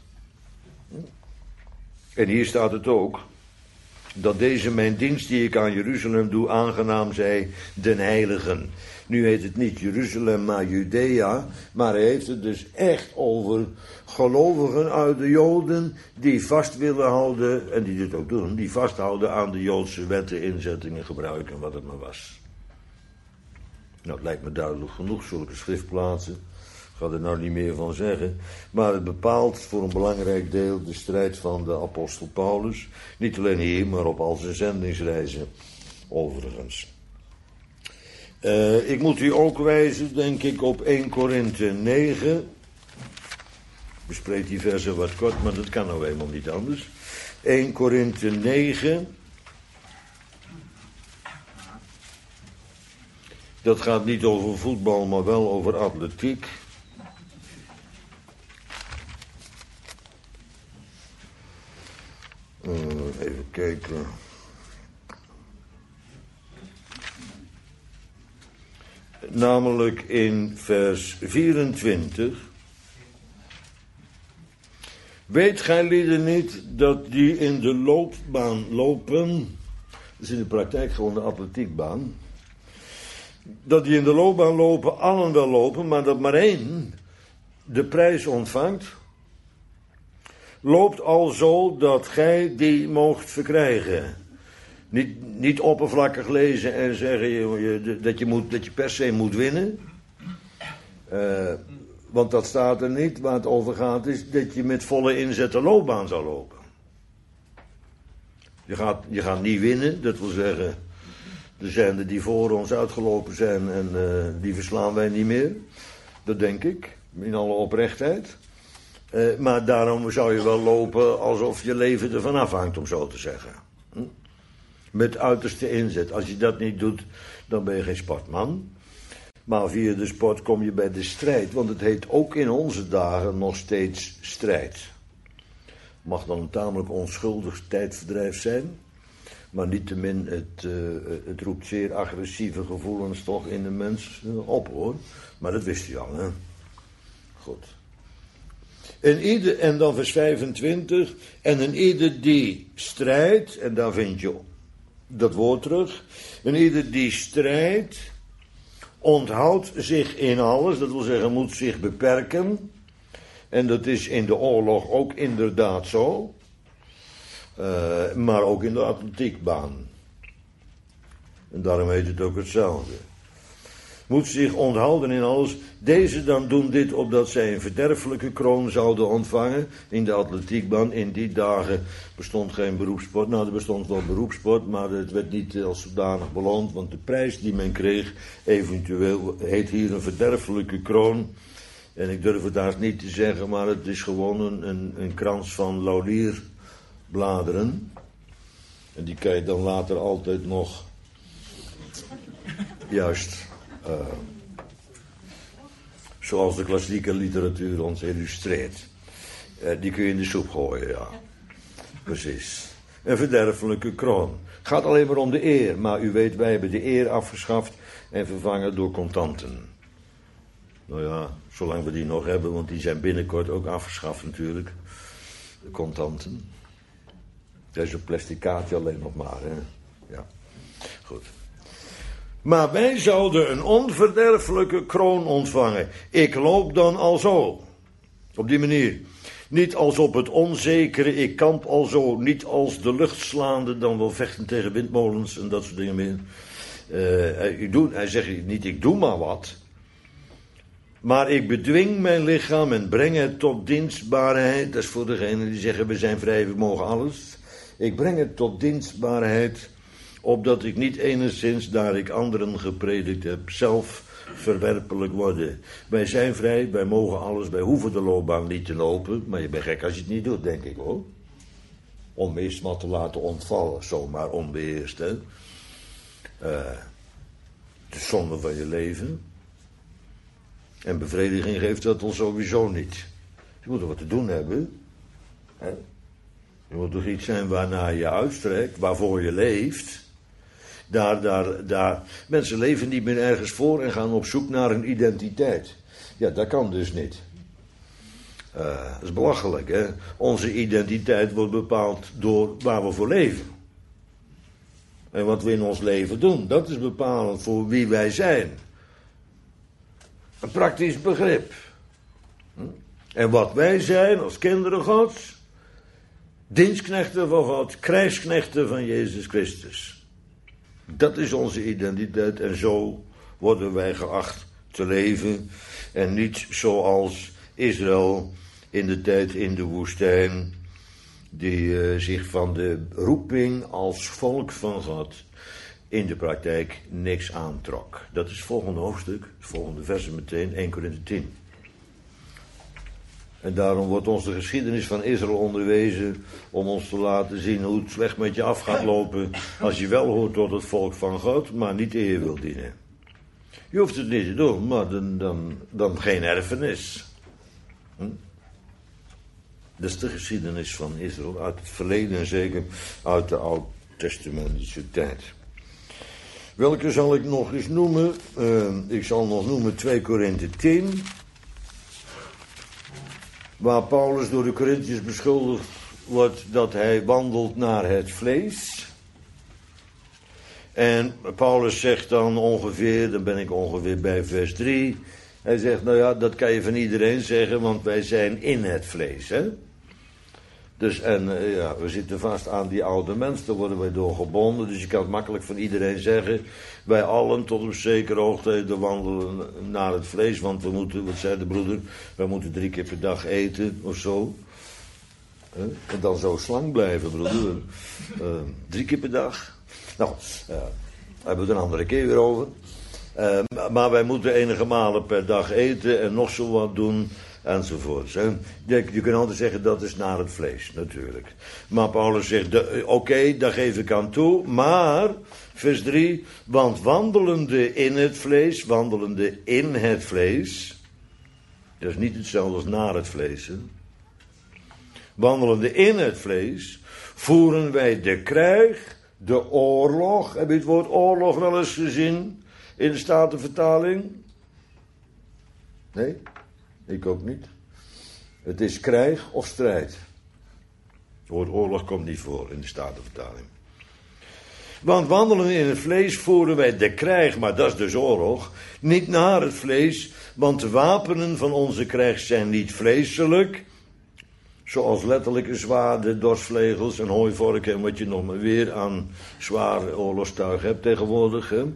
En hier staat het ook, dat deze mijn dienst die ik aan Jeruzalem doe aangenaam zij den heiligen. Nu heet het niet Jeruzalem, maar Judea, maar hij heeft het dus echt over gelovigen uit de Joden die vast willen houden, en die dit ook doen, die vasthouden aan de Joodse wetten, inzettingen, gebruiken, wat het maar was. Nou, het lijkt me duidelijk genoeg, zulke schriftplaatsen. Ik ga er nou niet meer van zeggen. Maar het bepaalt voor een belangrijk deel de strijd van de apostel Paulus. Niet alleen hier, maar op al zijn zendingsreizen overigens. Ik moet u ook wijzen, denk ik, op 1 Korinthe 9. Ik bespreek die versen wat kort, maar dat kan nou eenmaal niet anders. 1 Korinthe 9. Dat gaat niet over voetbal, maar wel over atletiek. Even kijken. Namelijk in vers 24. Weet gij lieden niet dat die in de loopbaan lopen, dat is in de praktijk gewoon de atletiekbaan, dat die in de loopbaan lopen, allen wel lopen, maar dat maar één de prijs ontvangt, loopt al zo dat gij die moogt verkrijgen. Niet oppervlakkig lezen en zeggen dat je per se moet winnen. Want dat staat er niet. Waar het over gaat is dat je met volle inzet de loopbaan zal lopen. Je gaat niet winnen, dat wil zeggen, er zijn er die voor ons uitgelopen zijn en die verslaan wij niet meer. Dat denk ik, in alle oprechtheid. Maar daarom zou je wel lopen alsof je leven ervan afhangt, om zo te zeggen. Met uiterste inzet. Als je dat niet doet, dan ben je geen sportman. Maar via de sport kom je bij de strijd. Want het heet ook in onze dagen nog steeds strijd. Mag dan een tamelijk onschuldig tijdverdrijf zijn. Maar niettemin, het roept zeer agressieve gevoelens toch in de mens op, hoor. Maar dat wist u al, hè. Goed. En dan vers 25. En een ieder die strijdt, en daar vind je dat woord terug. En ieder die strijdt, onthoudt zich in alles, dat wil zeggen moet zich beperken. En dat is in de oorlog ook inderdaad zo. Maar ook in de atletiekbaan. En daarom heet het ook hetzelfde. Moet zich onthouden in alles. Deze dan doen dit opdat zij een verderfelijke kroon zouden ontvangen. In de atletiekbaan, in die dagen bestond geen beroepssport. Nou, er bestond wel beroepssport, maar het werd niet als zodanig beloond. Want de prijs die men kreeg, eventueel, heet hier een verderfelijke kroon. En ik durf het haast niet te zeggen, maar het is gewoon een krans van laurierbladeren. En die kan je dan later altijd nog, juist, zoals de klassieke literatuur ons illustreert. Die kun je in de soep gooien, ja. Precies. Een verderfelijke kroon. Het gaat alleen maar om de eer, maar u weet, wij hebben de eer afgeschaft en vervangen door contanten. Nou ja, zolang we die nog hebben, want die zijn binnenkort ook afgeschaft natuurlijk. De contanten. Dat is een plasticaatje alleen nog maar, hè. Ja, goed. Maar wij zouden een onverderfelijke kroon ontvangen. Ik loop dan al zo. Op die manier. Niet als op het onzekere, ik kamp al zo. Niet als de lucht slaande, dan wel vechten tegen windmolens en dat soort dingen meer. Hij zegt niet, ik doe maar wat. Maar ik bedwing mijn lichaam en breng het tot dienstbaarheid. Dat is voor degenen die zeggen, we zijn vrij, we mogen alles. Ik breng het tot dienstbaarheid, opdat ik niet enigszins, daar ik anderen gepredikt heb, zelf verwerpelijk worden. Wij zijn vrij, wij mogen alles, wij hoeven de loopbaan niet te lopen. Maar je bent gek als je het niet doet, denk ik hoor. Om eerst wat te laten ontvallen, zomaar onbeheerst, hè. De zonde van je leven. En bevrediging geeft dat al sowieso niet. Je moet er wat te doen hebben. Hè? Je moet toch iets zijn waarnaar je uitstrekt, waarvoor je leeft. Mensen leven niet meer ergens voor en gaan op zoek naar een identiteit. Ja, dat kan dus niet. Dat is belachelijk, hè. Onze identiteit wordt bepaald door waar we voor leven. En wat we in ons leven doen, dat is bepalend voor wie wij zijn. Een praktisch begrip. En wat wij zijn als kinderen Gods, dienstknechten van God, krijgsknechten van Jezus Christus. Dat is onze identiteit en zo worden wij geacht te leven. En niet zoals Israël in de tijd in de woestijn, die zich van de roeping als volk van God in de praktijk niks aantrok. Dat is het volgende hoofdstuk, het volgende versen meteen, 1 Korinthe 10. En daarom wordt ons de geschiedenis van Israël onderwezen om ons te laten zien hoe het slecht met je af gaat lopen als je wel hoort tot het volk van God, maar niet de Heer wilt dienen. Je hoeft het niet te doen, maar dan geen erfenis. Dat is de geschiedenis van Israël uit het verleden en zeker uit de Oud-testamentische tijd. Welke zal ik nog eens noemen? Ik zal nog noemen 2 Korinthe 10. Waar Paulus door de Korinthiërs beschuldigd wordt dat hij wandelt naar het vlees. En Paulus zegt dan ongeveer, dan ben ik ongeveer bij vers 3. Hij zegt, nou ja, dat kan je van iedereen zeggen, want wij zijn in het vlees, hè. Dus, we zitten vast aan die oude mens, daar worden wij door gebonden. Dus je kan het makkelijk van iedereen zeggen. Wij allen tot op zekere hoogte wandelen naar het vlees. Want we moeten, wat zei de broeder, wij moeten 3 keer per dag eten of zo. En dan zo slank blijven, broeder. 3 keer per dag. Nou, daar hebben we het een andere keer weer over. Maar wij moeten enige malen per dag eten en nog zo wat doen. Enzovoorts. Je kunt altijd zeggen dat is naar het vlees, natuurlijk. Maar Paulus zegt, oké, daar geef ik aan toe. Maar, vers 3, want wandelende in het vlees, dat is niet hetzelfde als naar het vlees. Hè? Wandelende in het vlees, voeren wij de krijg, de oorlog. Heb je het woord oorlog wel eens gezien in de Statenvertaling? Nee? Ik ook niet. Het is krijg of strijd. Het woord oorlog komt niet voor in de Statenvertaling. Want wandelen in het vlees voeren wij de krijg, maar dat is dus oorlog, niet naar het vlees, want de wapenen van onze krijg zijn niet vleeselijk, zoals letterlijke zwaarden, dorsvlegels en hooivorken en wat je nog maar weer aan zware oorlogstuig hebt tegenwoordig, hè.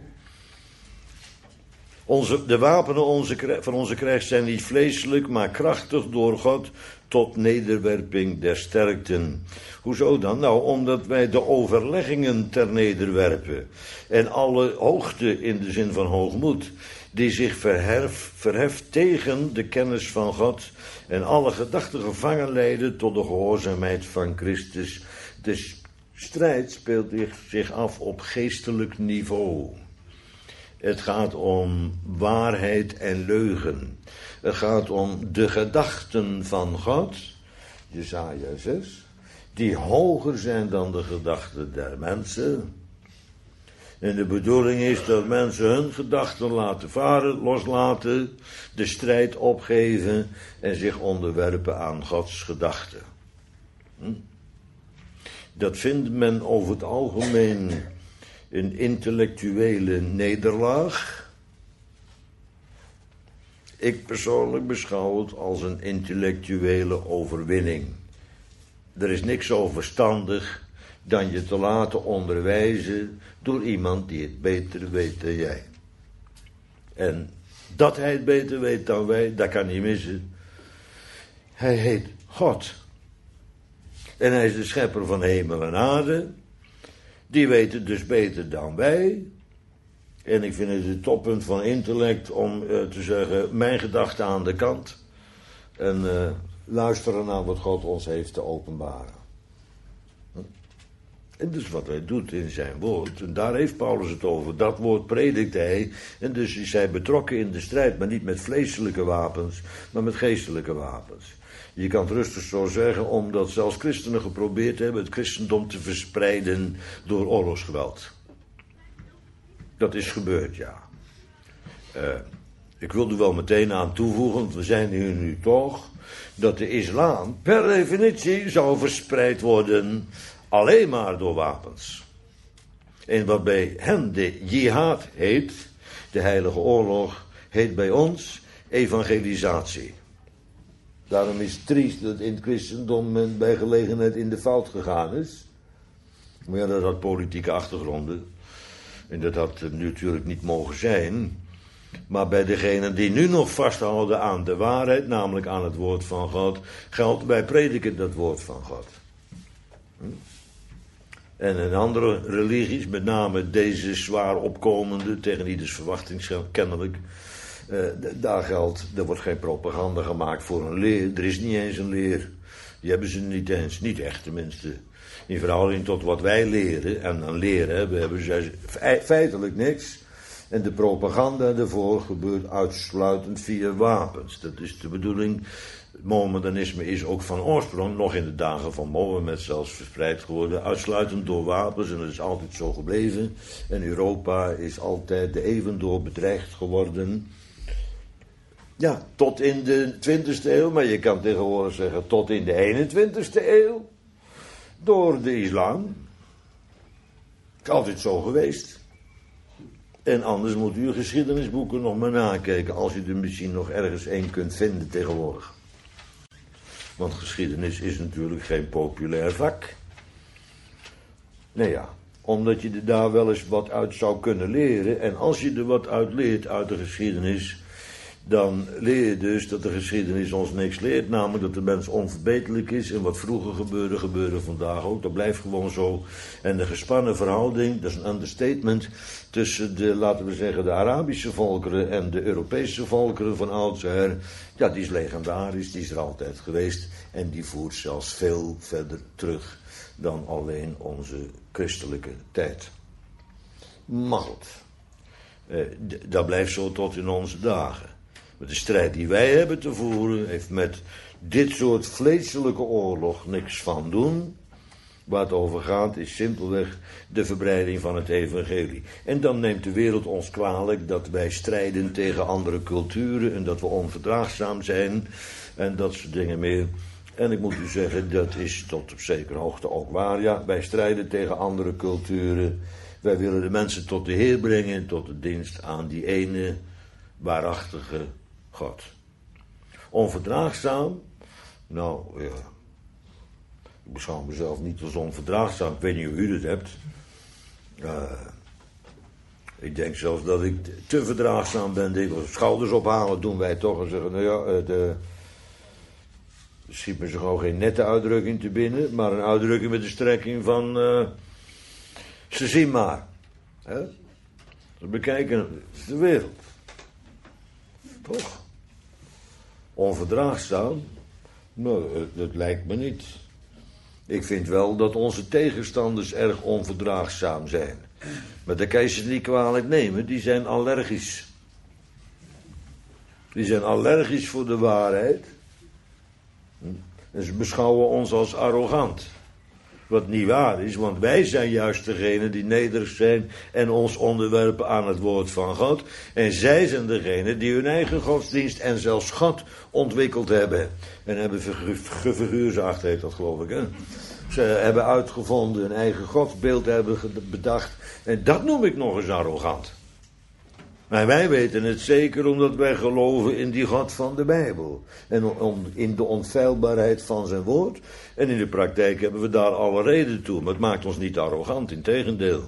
De wapenen van onze krijg zijn niet vleeselijk, maar krachtig door God tot nederwerping der sterkten. Hoezo dan? Nou, omdat wij de overleggingen ter nederwerpen. En alle hoogte in de zin van hoogmoed, die zich verheft tegen de kennis van God. En alle gedachten gevangen leiden tot de gehoorzaamheid van Christus. De strijd speelt zich af op geestelijk niveau. Het gaat om waarheid en leugen. Het gaat om de gedachten van God, Jesaja 6, die hoger zijn dan de gedachten der mensen. En de bedoeling is dat mensen hun gedachten laten varen, loslaten, de strijd opgeven en zich onderwerpen aan Gods gedachten. dat vindt men over het algemeen een intellectuele nederlaag. Ik persoonlijk beschouw het als een intellectuele overwinning. Er is niks zo verstandig dan je te laten onderwijzen door iemand die het beter weet dan jij. En dat hij het beter weet dan wij, dat kan niet missen. Hij heet God. En hij is de schepper van hemel en aarde. Die weet het dus beter dan wij. En ik vind het het toppunt van intellect om te zeggen, mijn gedachten aan de kant. En luisteren naar wat God ons heeft te openbaren. En dus wat hij doet in zijn woord, en daar heeft Paulus het over, dat woord predikt hij. En dus is hij betrokken in de strijd, maar niet met vleeselijke wapens, maar met geestelijke wapens. Je kan het rustig zo zeggen, omdat zelfs christenen geprobeerd hebben het christendom te verspreiden door oorlogsgeweld. Dat is gebeurd, ja. Ik wil er wel meteen aan toevoegen, want we zijn hier nu toch, dat de islam per definitie zou verspreid worden alleen maar door wapens. En wat bij hen de jihad heet, de heilige oorlog, heet bij ons evangelisatie. Daarom is het triest dat in het christendom men bij gelegenheid in de fout gegaan is. Maar ja, dat had politieke achtergronden. En dat had natuurlijk niet mogen zijn. Maar bij degenen die nu nog vasthouden aan de waarheid, namelijk aan het woord van God, geldt, wij prediken dat woord van God. En in andere religies, met name deze zwaar opkomende, tegen ieders verwachting kennelijk, daar geldt, er wordt geen propaganda gemaakt voor een leer. Er is niet eens een leer. Die hebben ze niet eens, niet echt tenminste. In verhouding tot wat wij leren en aan leren hebben ze feitelijk niks. En de propaganda daarvoor gebeurt uitsluitend via wapens. Dat is de bedoeling. Mohammedanisme is ook van oorsprong, nog in de dagen van Mohammed zelfs verspreid geworden, uitsluitend door wapens, en dat is altijd zo gebleven. En Europa is altijd de evendoor bedreigd geworden. Ja, tot in de 20e eeuw, maar je kan tegenwoordig zeggen tot in de 21e eeuw, door de islam. Het is altijd zo geweest. En anders moet u geschiedenisboeken nog maar nakijken, als u er misschien nog ergens één kunt vinden tegenwoordig. Want geschiedenis is natuurlijk geen populair vak. Nou ja, omdat je er daar wel eens wat uit zou kunnen leren. En als je er wat uit leert uit de geschiedenis, dan leer je dus dat de geschiedenis ons niks leert. Namelijk dat de mens onverbeterlijk is. En wat vroeger gebeurde, gebeurde vandaag ook. Dat blijft gewoon zo. En de gespannen verhouding, dat is een understatement, tussen de, laten we zeggen, de Arabische volkeren en de Europese volkeren van oudsher. Ja, die is legendarisch, die is er altijd geweest. En die voert zelfs veel verder terug dan alleen onze christelijke tijd. Maar goed, dat blijft zo tot in onze dagen. De strijd die wij hebben te voeren heeft met dit soort vleeselijke oorlog niks van doen. Waar het over gaat is simpelweg de verbreiding van het evangelie. En dan neemt de wereld ons kwalijk dat wij strijden tegen andere culturen en dat we onverdraagzaam zijn en dat soort dingen meer. En ik moet u zeggen, dat is tot op zekere hoogte ook waar. Ja, wij strijden tegen andere culturen. Wij willen de mensen tot de Heer brengen, tot de dienst aan die ene waarachtige God. Onverdraagzaam? Nou, ja. Ik beschouw mezelf niet als onverdraagzaam. Ik weet niet hoe u het hebt. Ik denk zelfs dat ik te verdraagzaam ben. Ik wil schouders ophalen, doen wij toch. En zeggen, nou ja, er schiet me zo gauw geen nette uitdrukking te binnen. Maar een uitdrukking met de strekking van... ze zien maar. Hè? We bekijken de wereld. Toch? Onverdraagzaam? Nou, dat lijkt me niet. Ik vind wel dat onze tegenstanders erg onverdraagzaam zijn. Maar de kan je ze niet kwalijk nemen, die zijn allergisch. Die zijn allergisch voor de waarheid. En ze beschouwen ons als arrogant. Wat niet waar is, want wij zijn juist degene die nederig zijn en ons onderwerpen aan het woord van God. En zij zijn degene die hun eigen godsdienst en zelfs God ontwikkeld hebben. En hebben gefiguurzacht, heet dat geloof ik, hè? Ze hebben uitgevonden, een eigen godsbeeld hebben bedacht. En dat noem ik nog eens arrogant. Maar wij weten het zeker omdat wij geloven in die God van de Bijbel. En in de onfeilbaarheid van zijn woord. En in de praktijk hebben we daar alle reden toe. Maar het maakt ons niet arrogant, integendeel.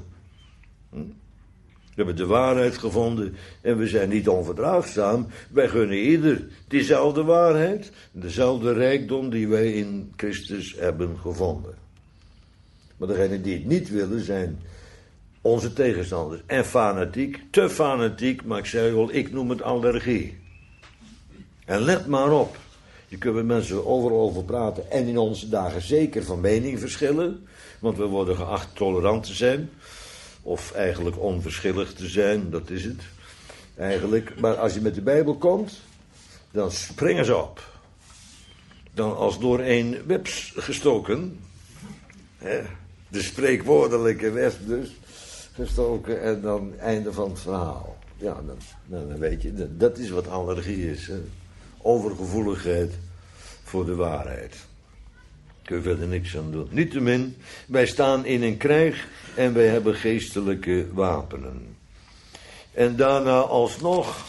We hebben de waarheid gevonden en we zijn niet onverdraagzaam. Wij gunnen ieder diezelfde waarheid, dezelfde rijkdom die wij in Christus hebben gevonden. Maar degenen die het niet willen zijn onze tegenstanders. En fanatiek, te fanatiek, maar ik zei al, ik noem het allergie. En let maar op, je kunt met mensen overal over praten en in onze dagen zeker van mening verschillen, want we worden geacht tolerant te zijn. Of eigenlijk onverschillig te zijn, dat is het. Eigenlijk, maar als je met de Bijbel komt, dan springen ze op. Dan als door een wips gestoken. De spreekwoordelijke wesp dus. Gestoken en dan einde van het verhaal. Ja, dan weet je, dat is wat allergie is. Hè? Overgevoeligheid voor de waarheid. Kun je verder niks aan doen. Niettemin, wij staan in een krijg en wij hebben geestelijke wapenen. En daarna alsnog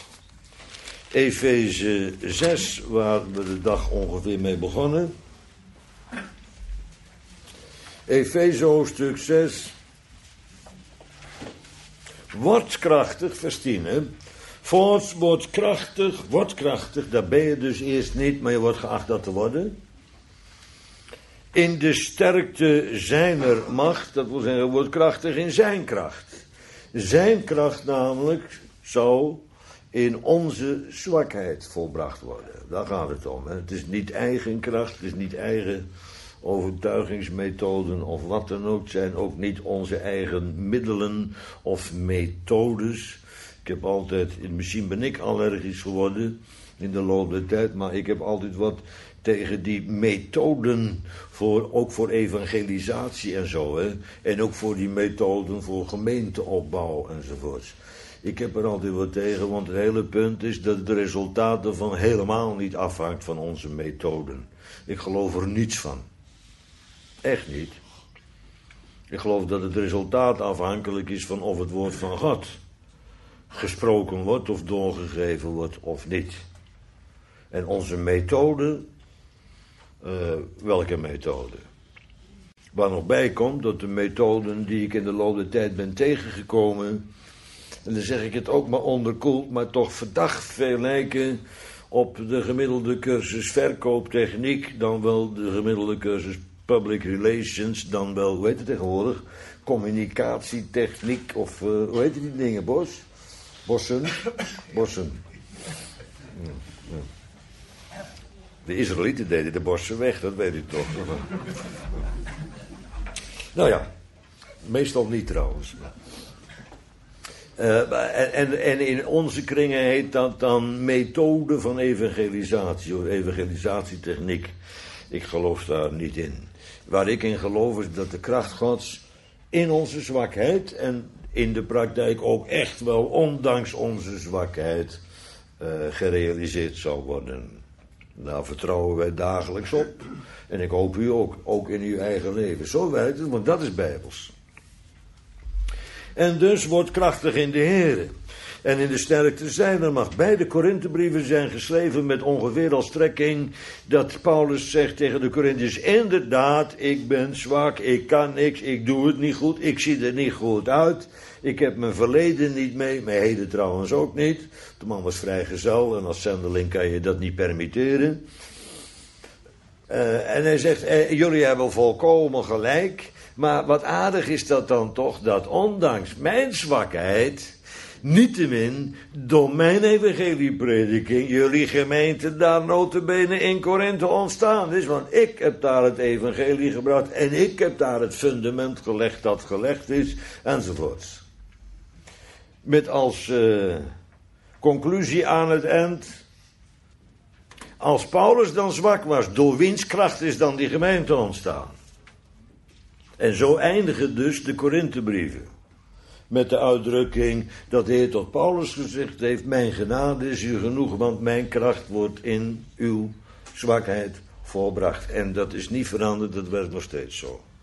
Efeze 6, waar we de dag ongeveer mee begonnen. Efeze hoofdstuk 6. Wordt krachtig, vers 10. Hè? Voorts wordt krachtig, daar ben je dus eerst niet, maar je wordt geacht dat te worden. In de sterkte zijner macht, dat wil zeggen, wordt krachtig in zijn kracht. Zijn kracht namelijk zou in onze zwakheid volbracht worden. Daar gaat het om. Hè? Het is niet eigen kracht, het is niet eigen overtuigingsmethoden of wat dan ook. Het zijn ook niet onze eigen middelen of methodes. Ik heb altijd, misschien ben ik allergisch geworden in de loop der tijd, maar ik heb altijd wat tegen die methoden, ook voor evangelisatie en zo. Hè? En ook voor die methoden voor gemeenteopbouw enzovoorts. Ik heb er altijd wat tegen, want het hele punt is dat de resultaat ervan helemaal niet afhangt van onze methoden. Ik geloof er niets van. Echt niet. Ik geloof dat het resultaat afhankelijk is van of het woord van God gesproken wordt of doorgegeven wordt of niet. En onze methode, welke methode? Waar nog bij komt dat de methoden die ik in de loop der tijd ben tegengekomen, en dan zeg ik het ook maar onderkoeld, maar toch verdacht veel lijken op de gemiddelde cursus verkooptechniek, dan wel de gemiddelde cursus public relations, dan wel, hoe heet het tegenwoordig, communicatietechniek, of hoe heet die dingen, Bossen. Ja. De Israëlieten deden de bossen weg, dat weet ik toch. Nou ja, meestal niet trouwens. En in onze kringen heet dat dan methode van evangelisatie, of evangelisatietechniek. Ik geloof daar niet in. Waar ik in geloof is dat de kracht Gods in onze zwakheid en in de praktijk ook echt wel ondanks onze zwakheid gerealiseerd zal worden. Daar vertrouwen wij dagelijks op. En ik hoop u ook in uw eigen leven. Zo werkt het, want dat is Bijbels. En dus wordt krachtig in de Here. En in de sterkte zijner macht. Beide Korinthebrieven zijn geschreven met ongeveer als strekking dat Paulus zegt tegen de Korinthiërs: inderdaad, ik ben zwak, ik kan niks, ik doe het niet goed, ik zie er niet goed uit. Ik heb mijn verleden niet mee, mijn heden trouwens ook niet. De man was vrijgezel en als zendeling kan je dat niet permitteren. En hij zegt, jullie hebben volkomen gelijk. Maar wat aardig is dat dan toch, dat ondanks mijn zwakheid, niettemin door mijn evangelieprediking jullie gemeente daar nota bene in Korinthe ontstaan is. Want ik heb daar het evangelie gebracht en ik heb daar het fundament gelegd dat gelegd is, enzovoorts. Met als conclusie aan het eind: als Paulus dan zwak was, door wiens kracht is dan die gemeente ontstaan? En zo eindigen dus de Korinthebrieven. Met de uitdrukking dat de Heer tot Paulus gezegd heeft: mijn genade is u genoeg, want mijn kracht wordt in uw zwakheid volbracht. En dat is niet veranderd, dat werkt nog steeds zo.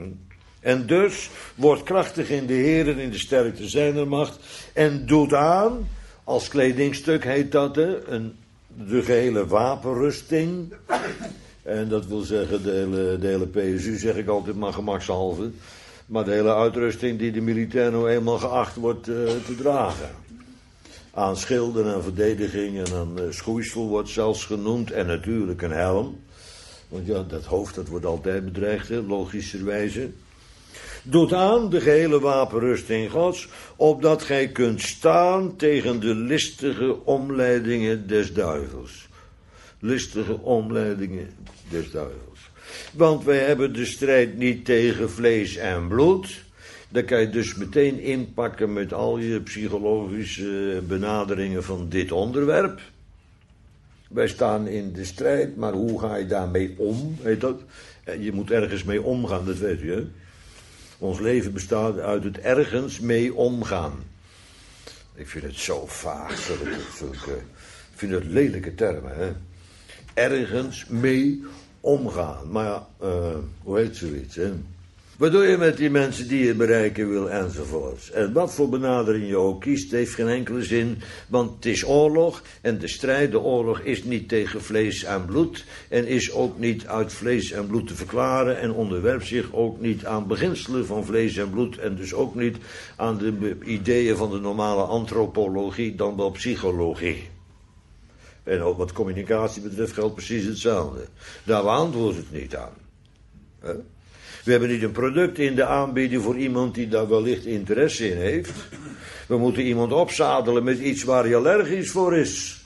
En dus wordt krachtig in de Heer en in de sterkte zijner macht. En doet aan, als kledingstuk heet dat, de gehele wapenrusting. En dat wil zeggen, de hele PSU zeg ik altijd maar gemakshalve. Maar de hele uitrusting die de militair nou eenmaal geacht wordt te dragen. Aan schilden en verdediging en aan schoeisel wordt zelfs genoemd. En natuurlijk een helm. Want ja, dat hoofd dat wordt altijd bedreigd, logischerwijze. Doet aan de gehele wapenrusting Gods, opdat gij kunt staan tegen de listige omleidingen des duivels. Listige omleidingen des duivels. Want wij hebben de strijd niet tegen vlees en bloed. Dan kan je dus meteen inpakken met al je psychologische benaderingen van dit onderwerp. Wij staan in de strijd, maar hoe ga je daarmee om? Weet dat? Je moet ergens mee omgaan, dat weet je. Hè? Ons leven bestaat uit het ergens mee omgaan. Ik vind het zo vaag. Ik vind het lelijke termen. Hè? Ergens mee omgaan. Maar ja, hoe heet zoiets? Hè? Wat doe je met die mensen die je bereiken wil enzovoorts? En wat voor benadering je ook kiest, heeft geen enkele zin. Want het is oorlog en de oorlog is niet tegen vlees en bloed. En is ook niet uit vlees en bloed te verklaren. En onderwerpt zich ook niet aan beginselen van vlees en bloed. En dus ook niet aan de ideeën van de normale antropologie, dan wel psychologie. En ook wat communicatie betreft geldt precies hetzelfde. Daar beantwoordt het niet aan. He? We hebben niet een product in de aanbieding voor iemand die daar wellicht interesse in heeft. We moeten iemand opzadelen met iets waar hij allergisch voor is.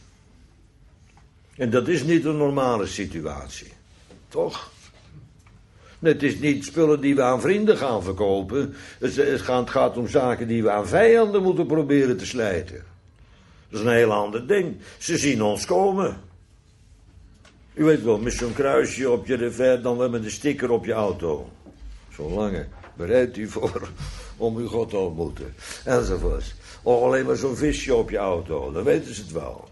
En dat is niet een normale situatie. Toch? Het is niet spullen die we aan vrienden gaan verkopen. Het gaat om zaken die we aan vijanden moeten proberen te slijten. Dat is een heel ander ding. Ze zien ons komen. U weet wel, met zo'n kruisje op je revers, dan wel met een sticker op je auto. Zo'n lange, bereidt u voor om uw God te ontmoeten. Enzovoorts. Of alleen maar zo'n visje op je auto, dan weten ze het wel.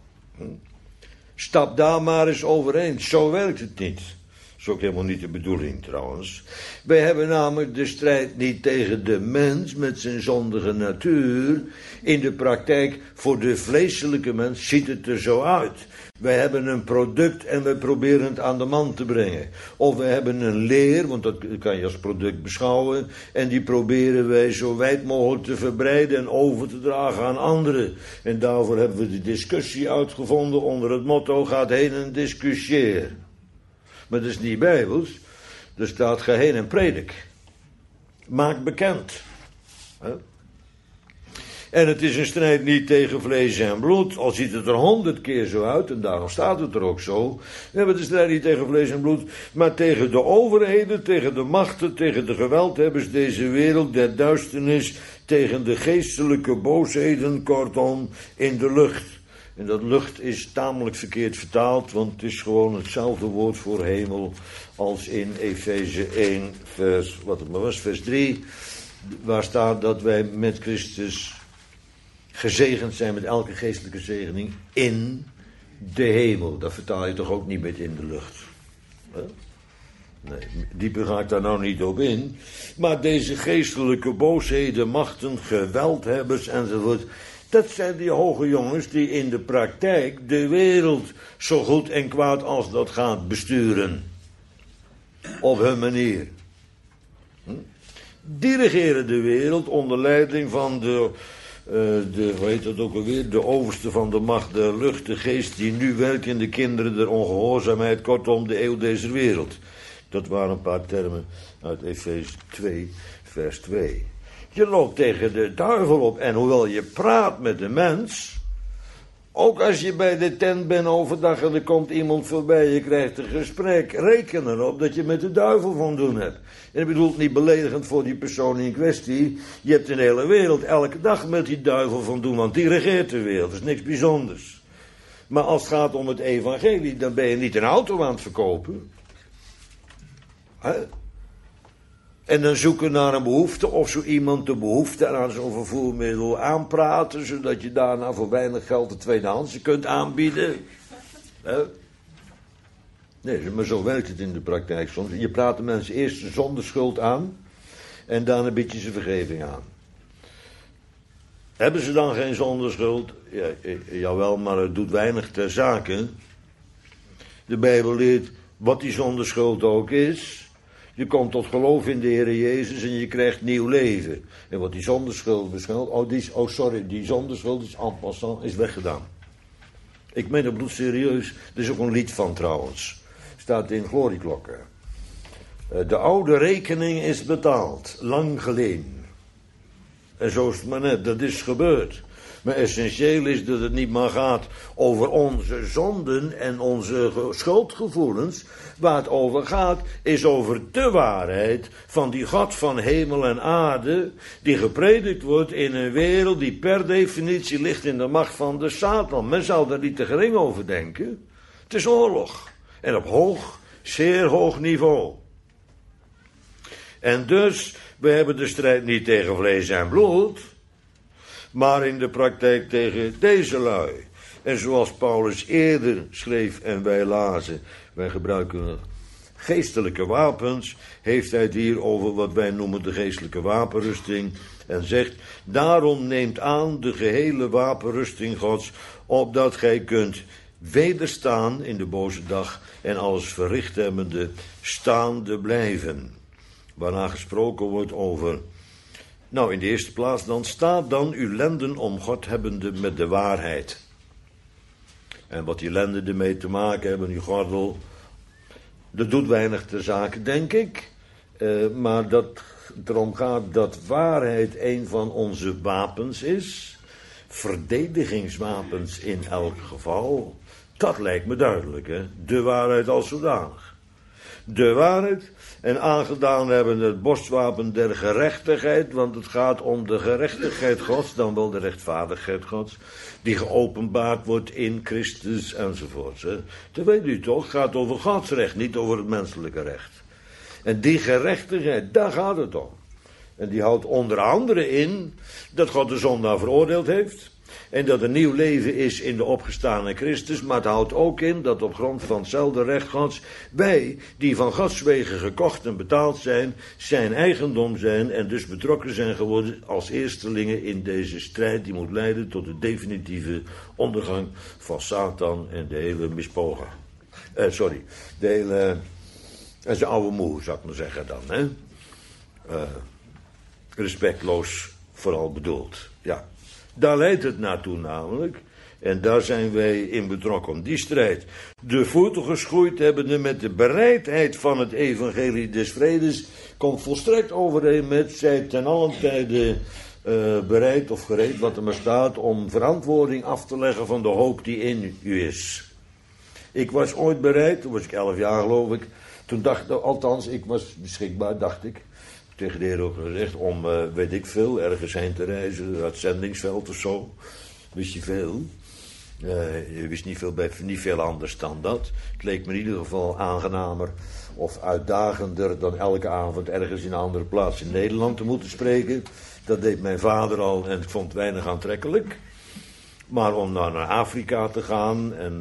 Stap daar maar eens overheen, zo werkt het niet. Dat is ook helemaal niet de bedoeling trouwens. Wij hebben namelijk de strijd niet tegen de mens met zijn zondige natuur. In de praktijk voor de vleeselijke mens ziet het er zo uit. Wij hebben een product en we proberen het aan de man te brengen. Of we hebben een leer, want dat kan je als product beschouwen. En die proberen wij zo wijd mogelijk te verbreiden en over te dragen aan anderen. En daarvoor hebben we de discussie uitgevonden onder het motto: gaat heen en discussieer. Maar dat is niet bijbels. Er staat: ga heen en predik. Maak bekend. En het is een strijd niet tegen vlees en bloed, al ziet het er 100 keer zo uit, en daarom staat het er ook zo. We hebben de strijd niet tegen vlees en bloed, maar tegen de overheden, tegen de machten, tegen de gewelthebbers deze wereld der duisternis, tegen de geestelijke boosheden, kortom, in de lucht. En dat lucht is tamelijk verkeerd vertaald, want het is gewoon hetzelfde woord voor hemel als in Efeze 1, vers 3, waar staat dat wij met Christus gezegend zijn met elke geestelijke zegening in de hemel. Dat vertaal je toch ook niet met in de lucht. Nee, dieper ga ik daar nou niet op in. Maar deze geestelijke boosheden, machten, geweldhebbers enzovoort, dat zijn die hoge jongens die in de praktijk de wereld zo goed en kwaad als dat gaat besturen. Op hun manier. Die regeren de wereld onder leiding van hoe heet dat ook alweer? De overste van de macht der lucht, de geest die nu werkt in de kinderen der ongehoorzaamheid, kortom de eeuw deze wereld. Dat waren een paar termen uit Efeze 2, vers 2. Je loopt tegen de duivel op en hoewel je praat met de mens, ook als je bij de tent bent overdag en er komt iemand voorbij, je krijgt een gesprek, reken erop dat je met de duivel van doen hebt. En ik bedoel het niet beledigend voor die persoon in kwestie. Je hebt een hele wereld elke dag met die duivel van doen, want die regeert de wereld. Dat is niks bijzonders. Maar als het gaat om het evangelie, dan ben je niet een auto aan het verkopen. En dan zoeken naar een behoefte of zo iemand de behoefte aan zo'n vervoermiddel aanpraten, zodat je daarna voor weinig geld de tweedehands kunt aanbieden. Nee, maar zo werkt het in de praktijk soms. Je praat de mensen eerst zonder schuld aan. en dan bied je ze vergeving aan. Hebben ze dan geen zondeschuld? Ja, jawel, maar het doet weinig ter zake. De Bijbel leert wat die zondeschuld ook is. Je komt tot geloof in de Heer Jezus en je krijgt nieuw leven. En wat die zondeschuld beschuldigt, die zondeschuld is en passant, is weggedaan. Ik meen dat bloedserieus, er is ook een lied van trouwens. Staat in Glorieklokken. De oude rekening is betaald, lang geleden. En zo is het maar net, dat is gebeurd. Maar essentieel is dat het niet maar gaat over onze zonden en onze schuldgevoelens. Waar het over gaat, is over de waarheid van die God van hemel en aarde, die gepredikt wordt in een wereld die per definitie ligt in de macht van de Satan. Men zal daar niet te gering over denken. Het is oorlog. En op hoog, zeer hoog niveau. En dus, we hebben de strijd niet tegen vlees en bloed, maar in de praktijk tegen deze lui. En zoals Paulus eerder schreef en wij lazen, wij gebruiken geestelijke wapens, heeft hij het hier over wat wij noemen de geestelijke wapenrusting. En zegt, daarom neemt aan de gehele wapenrusting Gods, opdat gij kunt wederstaan in de boze dag en alles verricht hebbende staande blijven. Waarna gesproken wordt over, nou in de eerste plaats, dan staat dan uw lenden om God hebbende met de waarheid. En wat die lenden ermee te maken hebben, uw gordel, dat doet weinig ter zake, denk ik. Maar dat het erom gaat dat waarheid een van onze wapens is. Verdedigingswapens in elk geval. Dat lijkt me duidelijk, hè. De waarheid als zodanig. De waarheid en aangedaan hebben het borstwapen der gerechtigheid, want het gaat om de gerechtigheid Gods, dan wel de rechtvaardigheid Gods, die geopenbaard wordt in Christus enzovoort. Dat weet u toch, het gaat over Gods recht, niet over het menselijke recht. En die gerechtigheid, daar gaat het om. En die houdt onder andere in dat God de zondaar veroordeeld heeft. En dat er nieuw leven is in de opgestane Christus. Maar het houdt ook in dat op grond van hetzelfde recht Gods, wij die van Gods wegen gekocht en betaald zijn, zijn eigendom zijn en dus betrokken zijn geworden als eerstelingen in deze strijd die moet leiden tot de definitieve ondergang van Satan en de hele mispoga. De hele, en zijn oude moe, zou ik maar zeggen dan. Hè? Respectloos vooral bedoeld, ja. Daar leidt het naartoe namelijk. En daar zijn wij in betrokken om die strijd. De voeten geschoeid hebbende met de bereidheid van het evangelie des vredes. Komt volstrekt overeen met zij ten allen tijde bereid of gereed wat er maar staat. Om verantwoording af te leggen van de hoop die in u is. Ik was ooit bereid, toen was ik 11 jaar geloof ik. Toen dacht ik, althans ik was beschikbaar dacht ik. Tegen de Heer ook gezegd om, weet ik veel, ergens heen te reizen, uit zendingsveld of zo. Wist je veel. Je wist niet veel anders dan dat. Het leek me in ieder geval aangenamer of uitdagender dan elke avond ergens in een andere plaats in Nederland te moeten spreken. Dat deed mijn vader al en ik vond het weinig aantrekkelijk. Maar om nou naar Afrika te gaan en...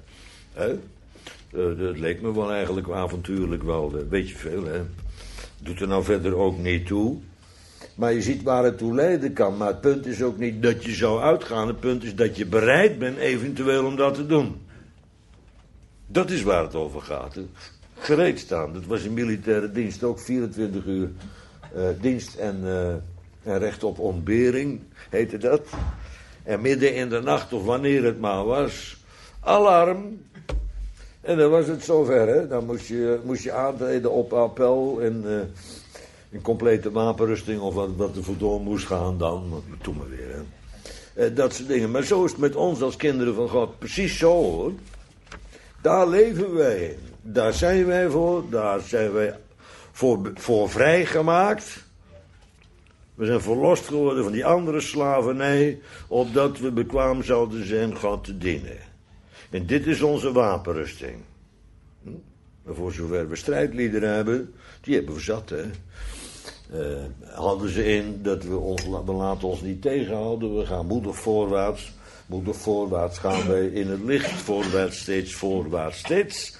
dat leek me wel eigenlijk avontuurlijk wel, weet je veel, hè. Doet er nou verder ook niet toe. Maar je ziet waar het toe leiden kan. Maar het punt is ook niet dat je zou uitgaan. Het punt is dat je bereid bent eventueel om dat te doen. Dat is waar het over gaat. Hè. Gereed staan. Dat was in militaire dienst ook 24 uur dienst en recht op ontbering, heette dat. En midden in de nacht of wanneer het maar was. Alarm. En dan was het zover, hè. Dan moest je aantreden op appel en in complete wapenrusting of wat er voor door moest gaan dan. Doe maar weer, hè. Dat soort dingen. Maar zo is het met ons als kinderen van God. Precies zo, hoor. Daar leven wij in. Daar zijn wij voor. Daar zijn wij voor vrijgemaakt. We zijn verlost geworden van die andere slavernij, opdat we bekwaam zouden zijn God te dienen. En dit is onze wapenrusting. Voor zover we strijdliederen hebben, die hebben we zat, hè. Hadden ze in dat we laten ons niet tegenhouden, we gaan moedig voorwaarts gaan wij in het licht, voorwaarts steeds,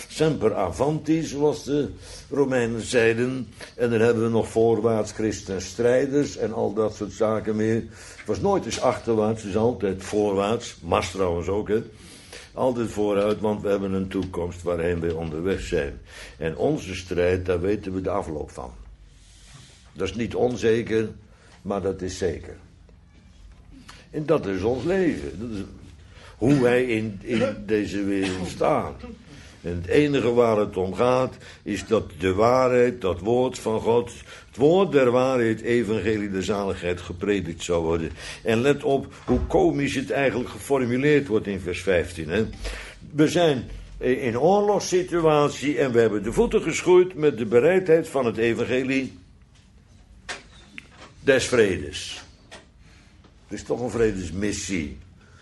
Semper avanti, zoals de Romeinen zeiden. En dan hebben we nog voorwaarts christen strijders en al dat soort zaken meer. Het was nooit eens achterwaarts, het is altijd voorwaarts. Mars trouwens ook, hè. Altijd vooruit, want we hebben een toekomst waarheen we onderweg zijn. En onze strijd, daar weten we de afloop van. Dat is niet onzeker, maar dat is zeker. En dat is ons leven. Dat is hoe wij in deze wereld staan. En het enige waar het om gaat, is dat de waarheid, dat woord van God, het woord der waarheid, evangelie der zaligheid, gepredikt zou worden. En let op hoe komisch het eigenlijk geformuleerd wordt in vers 15. Hè? We zijn in oorlogssituatie en we hebben de voeten geschoeid met de bereidheid van het evangelie des vredes. Het is toch een vredesmissie.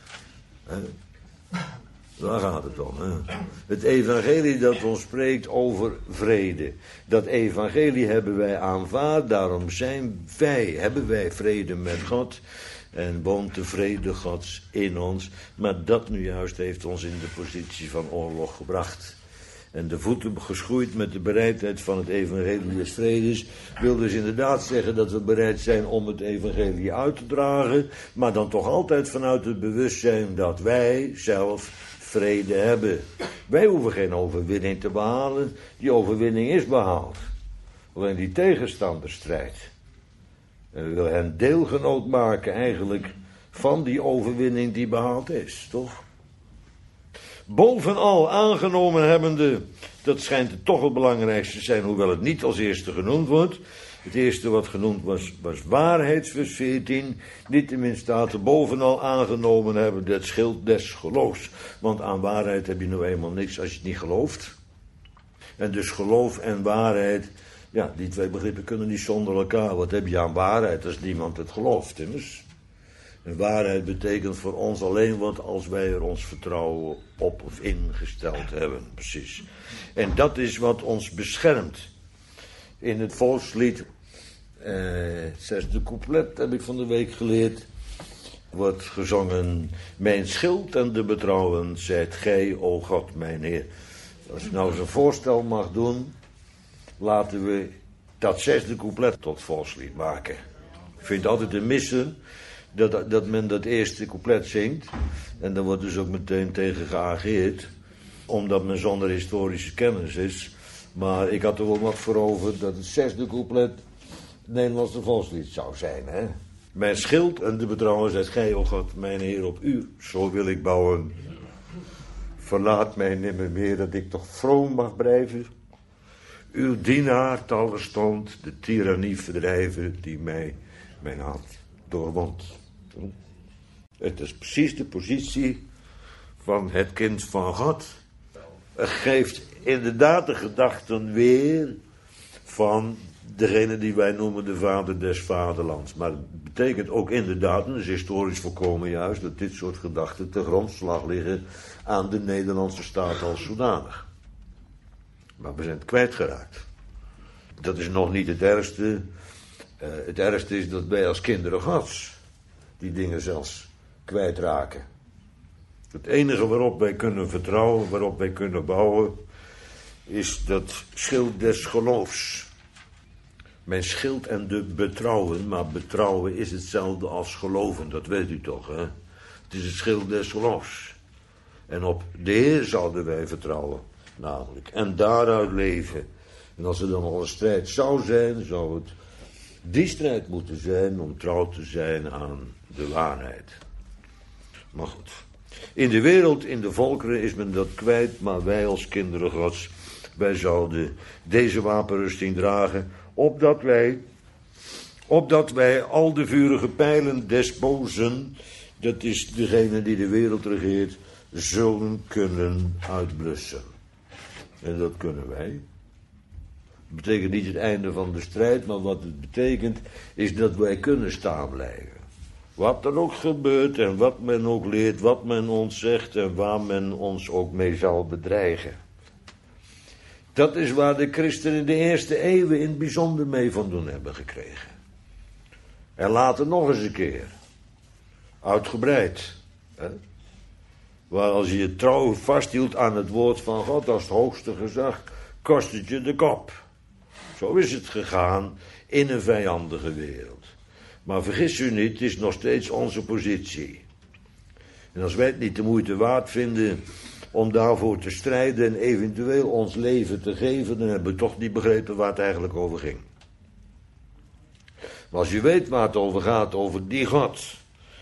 Daar gaat het om. Hè? Het evangelie dat ons spreekt over vrede. Dat evangelie hebben wij aanvaard, daarom hebben wij vrede met God. En woont de vrede Gods in ons. Maar dat nu juist heeft ons in de positie van oorlog gebracht. En de voeten geschoeid met de bereidheid van het evangelie des vredes wil dus inderdaad zeggen dat we bereid zijn om het evangelie uit te dragen, maar dan toch altijd vanuit het bewustzijn dat wij zelf vrede hebben. Wij hoeven geen overwinning te behalen, die overwinning is behaald. Alleen die tegenstander strijdt. En we willen hen deelgenoot maken eigenlijk van die overwinning die behaald is, toch? Bovenal aangenomen hebbende, dat schijnt het toch het belangrijkste te zijn, hoewel het niet als eerste genoemd wordt. Het eerste wat genoemd was waarheid, vers 14. Niettemin staat er bovenal aangenomen hebben het schild des geloofs. Want aan waarheid heb je nou eenmaal niks als je het niet gelooft. En dus geloof en waarheid, ja, die twee begrippen kunnen niet zonder elkaar. Wat heb je aan waarheid als niemand het gelooft, immers? En waarheid betekent voor ons alleen wat als wij er ons vertrouwen op of ingesteld hebben, precies. En dat is wat ons beschermt. In het volkslied, het zesde couplet heb ik van de week geleerd, wordt gezongen: mijn schild en de betrouwen zijt gij, o God, mijn Heer. Als ik nou eens een voorstel mag doen, laten we dat zesde couplet tot volkslied maken. Ik vind het altijd een missen dat men dat eerste couplet zingt. En daar wordt dus ook meteen tegen geageerd, omdat men zonder historische kennis is. Maar ik had er wel wat voor over dat het zesde couplet het Nederlandse volkslied zou zijn. Hè? Mijn schild en de betrouwen zijt gij, o God, mijn Heer, op u. Zo wil ik bouwen. Verlaat mij nimmer meer, dat ik toch vroom mag blijven. Uw dienaar talverstond, de tirannie verdrijven die mij mijn hart doorwond. Het is precies de positie van het kind van God. Het geeft inderdaad de gedachten weer van degene die wij noemen de vader des vaderlands. Maar het betekent ook inderdaad, en dat is historisch volkomen juist, dat dit soort gedachten te grondslag liggen aan de Nederlandse staat als zodanig. Maar we zijn het kwijtgeraakt. Dat is nog niet het ergste. Het ergste is dat wij als kinderen Gods die dingen zelfs kwijtraken. Het enige waarop wij kunnen vertrouwen, waarop wij kunnen bouwen, is dat schild des geloofs. Mijn schild en de betrouwen, maar betrouwen is hetzelfde als geloven, dat weet u toch, hè? Het is het schild des geloofs. En op de Heer zouden wij vertrouwen, namelijk. En daaruit leven. En als er dan al een strijd zou zijn, zou het die strijd moeten zijn om trouw te zijn aan de waarheid. Maar goed. In de wereld, in de volkeren is men dat kwijt, maar wij als kinderen Gods, wij zouden deze wapenrusting dragen, opdat wij al de vurige pijlen des bozen, dat is degene die de wereld regeert, zullen kunnen uitblussen. En dat kunnen wij. Het betekent niet het einde van de strijd, maar wat het betekent is dat wij kunnen staan blijven. Wat er ook gebeurt en wat men ook leert, wat men ons zegt en waar men ons ook mee zal bedreigen. Dat is waar de christenen in de eerste eeuwen in het bijzonder mee van doen hebben gekregen. En later nog eens een keer. Uitgebreid. Hè? Waar als je je trouw vasthield aan het woord van God als het hoogste gezag, kost het je de kop. Zo is het gegaan in een vijandige wereld. Maar vergis u niet, het is nog steeds onze positie. En als wij het niet de moeite waard vinden om daarvoor te strijden en eventueel ons leven te geven, dan hebben we toch niet begrepen waar het eigenlijk over ging. Maar als u weet waar het over gaat, over die God,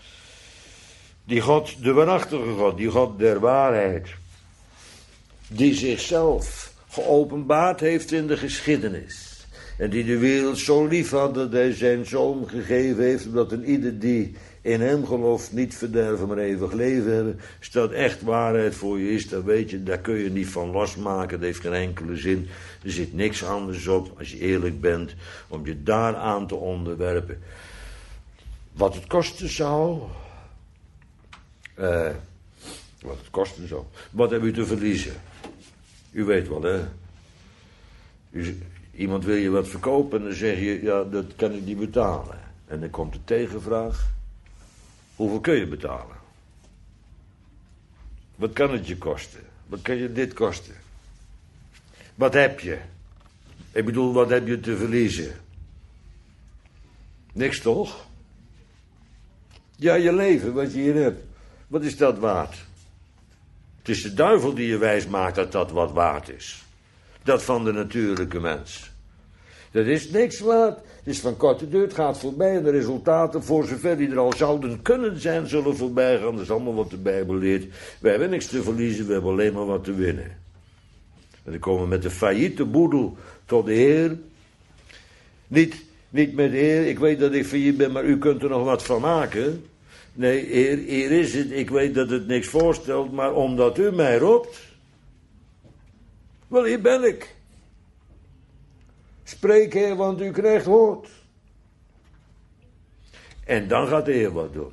de waarachtige God, die God der waarheid, die zichzelf geopenbaard heeft in de geschiedenis. En die de wereld zo lief had dat hij zijn zoon gegeven heeft, omdat een ieder die in hem gelooft niet verderven, maar eeuwig leven hebben. Als dat echt waarheid voor je is, dan weet je, daar kun je niet van losmaken. Dat heeft geen enkele zin. Er zit niks anders op, als je eerlijk bent, om je daaraan te onderwerpen. Wat het kosten zou. Wat het kosten zou. Wat heb u te verliezen? U weet wel, hè? Iemand wil je wat verkopen en dan zeg je, ja, dat kan ik niet betalen. En dan komt de tegenvraag. Hoeveel kun je betalen? Wat kan het je kosten? Wat kan je dit kosten? Wat heb je? Ik bedoel, wat heb je te verliezen? Niks toch? Ja, je leven, wat je hier hebt. Wat is dat waard? Het is de duivel die je wijs maakt dat dat wat waard is. Dat van de natuurlijke mens. Dat is niks waard. Het is van korte duur, het gaat voorbij en de resultaten, voor zover die er al zouden kunnen zijn, zullen voorbij gaan. Dat is allemaal wat de Bijbel leert. We hebben niks te verliezen, we hebben alleen maar wat te winnen. En dan komen we met de failliete boedel tot de Heer. Niet met de Heer, ik weet dat ik failliet ben, maar u kunt er nog wat van maken. Nee, Heer, hier is het, ik weet dat het niks voorstelt, maar omdat u mij roept. Wel, hier ben ik. Spreek, Heer, want u krijgt woord. En dan gaat de Heer wat doen.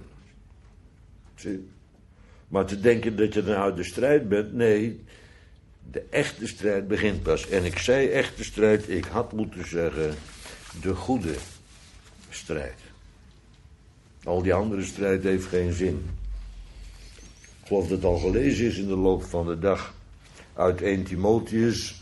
Zie? Maar te denken dat je dan uit de strijd bent, nee, de echte strijd begint pas. En ik zei echte strijd, ik had moeten zeggen, de goede strijd. Al die andere strijd heeft geen zin. Ik geloof dat het al gelezen is in de loop van de dag uit 1 Timotheus.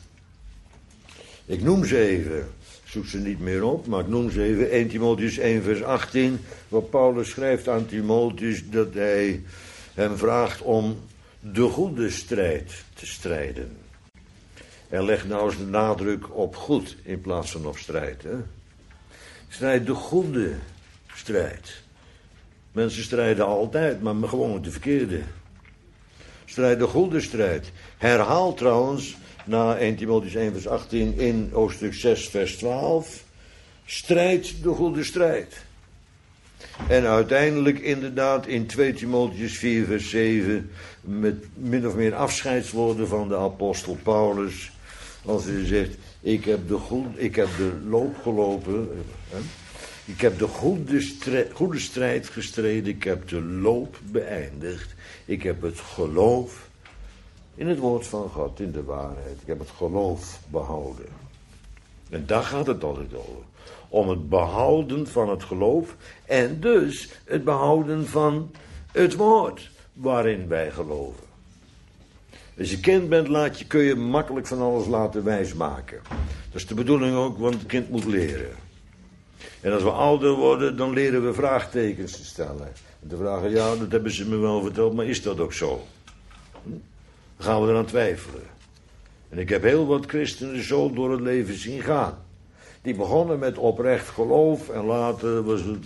Ik noem ze even, ik zoek ze niet meer op, maar ik noem ze even. 1 Timotheus 1 vers 18, waar Paulus schrijft aan Timotheus dat hij hem vraagt om de goede strijd te strijden. En legt nou eens de nadruk op goed in plaats van op strijd. Hè? Strijd de goede strijd. Mensen strijden altijd, maar gewoon de verkeerde. Strijd de goede strijd. Herhaal trouwens, na 1 Timotheus 1 vers 18 in hoofdstuk 6 vers 12. Strijd de goede strijd. En uiteindelijk inderdaad in 2 Timotheus 4 vers 7... met min of meer afscheidswoorden van de apostel Paulus. Als hij zegt, ik heb de loop gelopen. Ik heb de goede strijd gestreden. Ik heb de loop beëindigd. Ik heb het geloof in het woord van God, in de waarheid. Ik heb het geloof behouden. En daar gaat het altijd over. Om het behouden van het geloof. En dus het behouden van het woord waarin wij geloven. Als je kind bent, kun je makkelijk van alles laten wijsmaken. Dat is de bedoeling ook, want het kind moet leren. En als we ouder worden, dan leren we vraagtekens te stellen. En te vragen, ja, dat hebben ze me wel verteld, maar is dat ook zo? Dan gaan we eraan twijfelen. En ik heb heel wat christenen zo door het leven zien gaan. Die begonnen met oprecht geloof en later was het,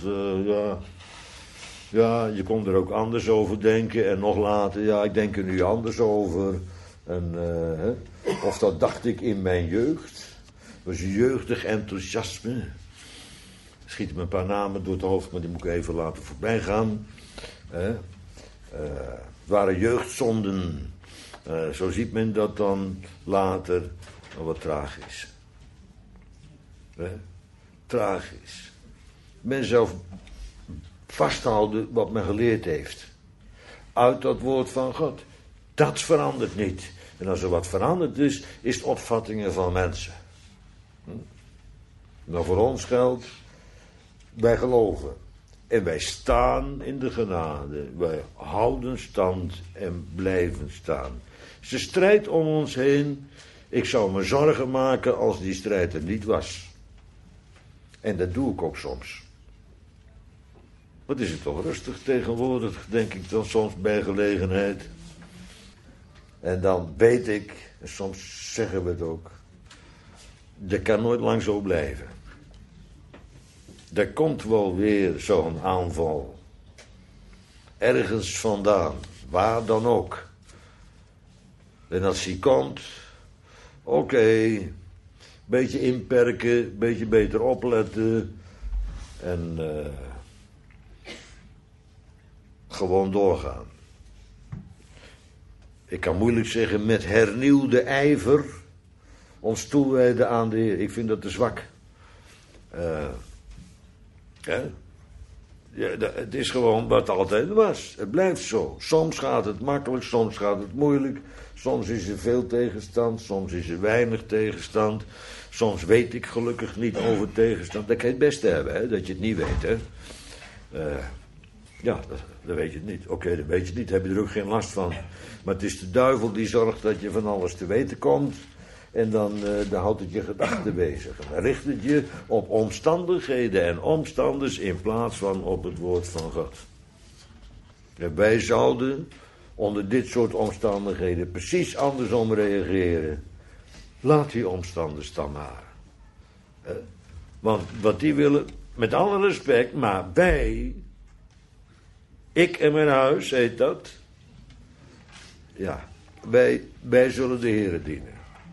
ja, je kon er ook anders over denken. En nog later, ja, ik denk er nu anders over. En, of dat dacht ik in mijn jeugd. Het was jeugdig enthousiasme. Schieten me een paar namen door het hoofd, maar die moet ik even laten voorbij gaan. Het waren jeugdzonden. Zo ziet men dat dan later. Maar wat tragisch. Tragisch. Men zelf vasthouden wat men geleerd heeft. Uit dat woord van God. Dat verandert niet. En als er wat veranderd is, is het opvattingen van mensen. Nou, voor ons geldt, wij geloven. En wij staan in de genade. Wij houden stand en blijven staan. Ze strijdt om ons heen. Ik zou me zorgen maken als die strijd er niet was. En dat doe ik ook soms. Wat is het toch rustig tegenwoordig, denk ik dan soms bij gelegenheid. En dan weet ik, en soms zeggen we het ook, dat kan nooit lang zo blijven. Er komt wel weer zo'n aanval. Ergens vandaan, waar dan ook. En als die komt, oké, beetje inperken, beetje beter opletten en gewoon doorgaan. Ik kan moeilijk zeggen met hernieuwde ijver ons toewijden aan de Heer. Ik vind dat te zwak. Ja, het is gewoon wat het altijd was. Het blijft zo. Soms gaat het makkelijk, soms gaat het moeilijk. Soms is er veel tegenstand, soms is er weinig tegenstand. Soms weet ik gelukkig niet over tegenstand. Dat kan je het beste hebben, hè? Dat je het niet weet. Hè? Ja, dat weet je het niet. Oké, dat weet je het niet, heb je er ook geen last van. Maar het is de duivel die zorgt dat je van alles te weten komt. En dan houdt het je gedachten bezig. En dan richt het je op omstandigheden en omstanders in plaats van op het woord van God. En wij zouden onder dit soort omstandigheden precies andersom reageren. Laat die omstanders dan maar. Want wat die willen, met alle respect, maar wij, ik en mijn huis, heet dat. Ja, wij zullen de Heere dienen.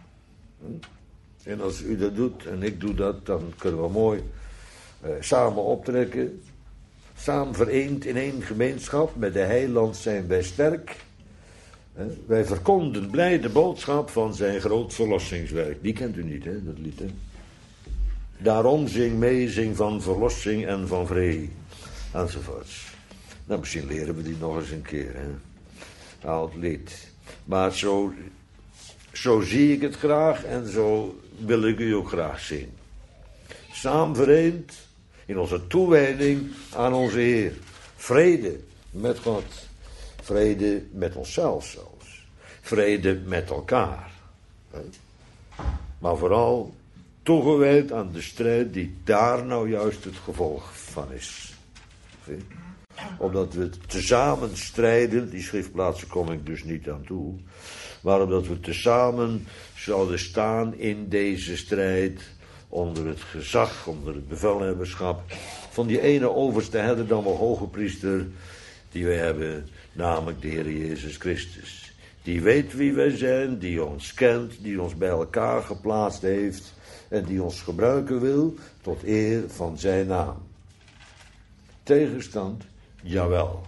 En als u dat doet en ik doe dat, dan kunnen we mooi samen optrekken. Samen vereend in één gemeenschap, met de heiland zijn wij sterk. Wij verkonden blij de boodschap van zijn groot verlossingswerk. Die kent u niet, hè, dat lied, hè? Daarom zing mee, zing van verlossing en van vrede. Enzovoorts. Nou, misschien leren we die nog eens een keer, hè. Oud lied. Maar zo zie ik het graag en zo wil ik u ook graag zien. Samen vereend in onze toewijding aan onze Heer. Vrede met God. Vrede met onszelf zelfs. Vrede met elkaar. Maar vooral toegewijd aan de strijd die daar nou juist het gevolg van is. Omdat we tezamen strijden, die schriftplaatsen kom ik dus niet aan toe, maar omdat we tezamen zouden staan in deze strijd onder het gezag, onder het bevelhebberschap van die ene overste herder dan wel hoge priester die wij hebben, namelijk de Heer Jezus Christus. Die weet wie wij zijn, die ons kent, die ons bij elkaar geplaatst heeft en die ons gebruiken wil tot eer van zijn naam. Tegenstand? Jawel.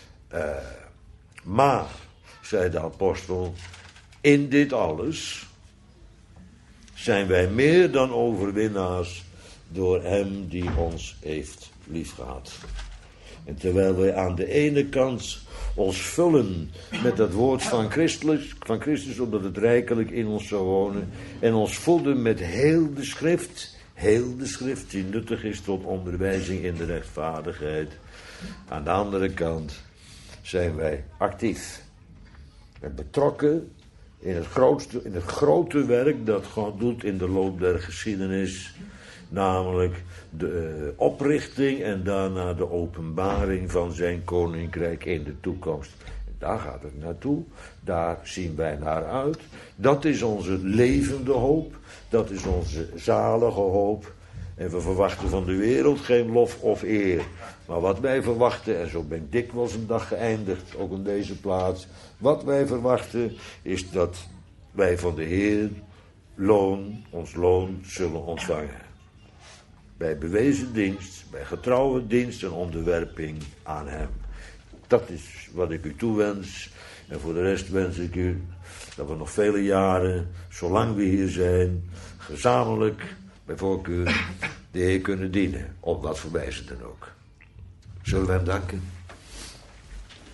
Maar, zei de apostel, in dit alles zijn wij meer dan overwinnaars door hem die ons heeft liefgehad. En terwijl wij aan de ene kant ons vullen met het woord van Christus, omdat het rijkelijk in ons zou wonen, en ons voeden met heel de schrift die nuttig is tot onderwijzing in de rechtvaardigheid. Aan de andere kant zijn wij actief en betrokken in het grote werk dat God doet in de loop der geschiedenis, namelijk de oprichting en daarna de openbaring van zijn koninkrijk in de toekomst. Daar gaat het naartoe, daar zien wij naar uit. Dat is onze levende hoop, dat is onze zalige hoop. En we verwachten van de wereld geen lof of eer. Maar wat wij verwachten, en zo ben ik dikwijls een dag geëindigd, ook in deze plaats. Wat wij verwachten is dat wij van de Heer ons loon zullen ontvangen. Bij bewezen dienst, bij getrouwe dienst en onderwerping aan hem. Dat is wat ik u toewens. En voor de rest wens ik u dat we nog vele jaren, zolang we hier zijn, gezamenlijk, bij voorkeur, de Heer kunnen dienen. Op wat voor wijze dan ook. Zullen we hem danken?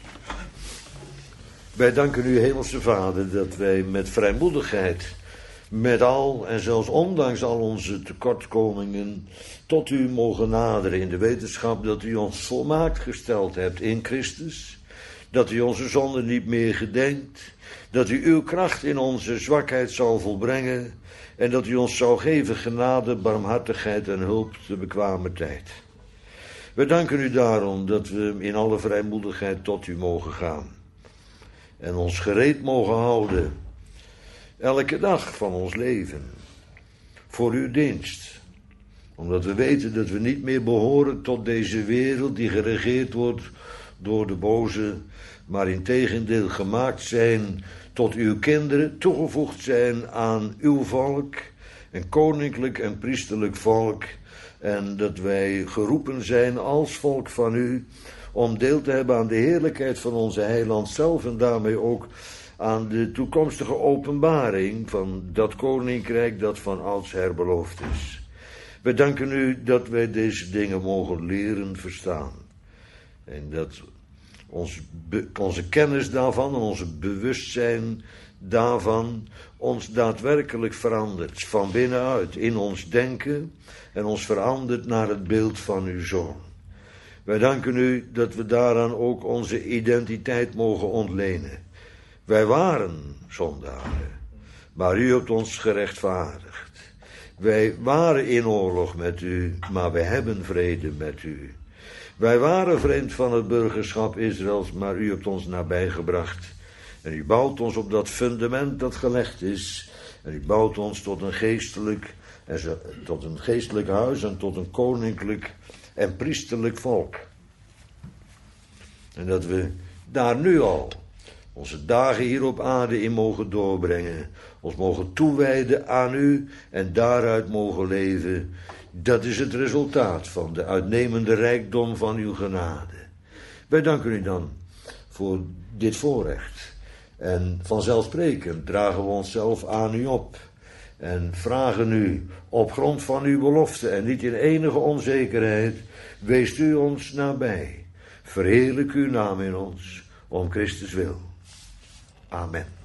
Wij danken u, Hemelse Vader, dat wij met vrijmoedigheid, met al en zelfs ondanks al onze tekortkomingen tot u mogen naderen in de wetenschap dat u ons volmaakt gesteld hebt in Christus, dat u onze zonden niet meer gedenkt, dat u uw kracht in onze zwakheid zal volbrengen en dat u ons zou geven genade, barmhartigheid en hulp te bekwame tijd. We danken u daarom dat we in alle vrijmoedigheid tot u mogen gaan en ons gereed mogen houden, elke dag van ons leven, voor uw dienst. Omdat we weten dat we niet meer behoren tot deze wereld die geregeerd wordt door de boze, maar integendeel gemaakt zijn tot uw kinderen, toegevoegd zijn aan uw volk, een koninklijk en priesterlijk volk, en dat wij geroepen zijn als volk van u om deel te hebben aan de heerlijkheid van onze heiland zelf en daarmee ook aan de toekomstige openbaring van dat koninkrijk dat van oudsher beloofd is. We danken u dat wij deze dingen mogen leren verstaan. En dat onze kennis daarvan en onze bewustzijn daarvan ons daadwerkelijk verandert van binnenuit in ons denken en ons verandert naar het beeld van uw Zoon. Wij danken u dat we daaraan ook onze identiteit mogen ontlenen. Wij waren zondaren, maar u hebt ons gerechtvaardigd. Wij waren in oorlog met u, maar wij hebben vrede met u. Wij waren vreemd van het burgerschap Israëls, maar u hebt ons nabijgebracht. En u bouwt ons op dat fundament dat gelegd is. En u bouwt ons tot een geestelijk huis en tot een koninklijk en priesterlijk volk. En dat we daar nu al onze dagen hier op aarde in mogen doorbrengen. Ons mogen toewijden aan u en daaruit mogen leven. Dat is het resultaat van de uitnemende rijkdom van uw genade. Wij danken u dan voor dit voorrecht. En vanzelfsprekend dragen we onszelf aan u op. En vragen u op grond van uw belofte en niet in enige onzekerheid. Weest u ons nabij. Verheerlijk uw naam in ons, om Christus wil. Amen.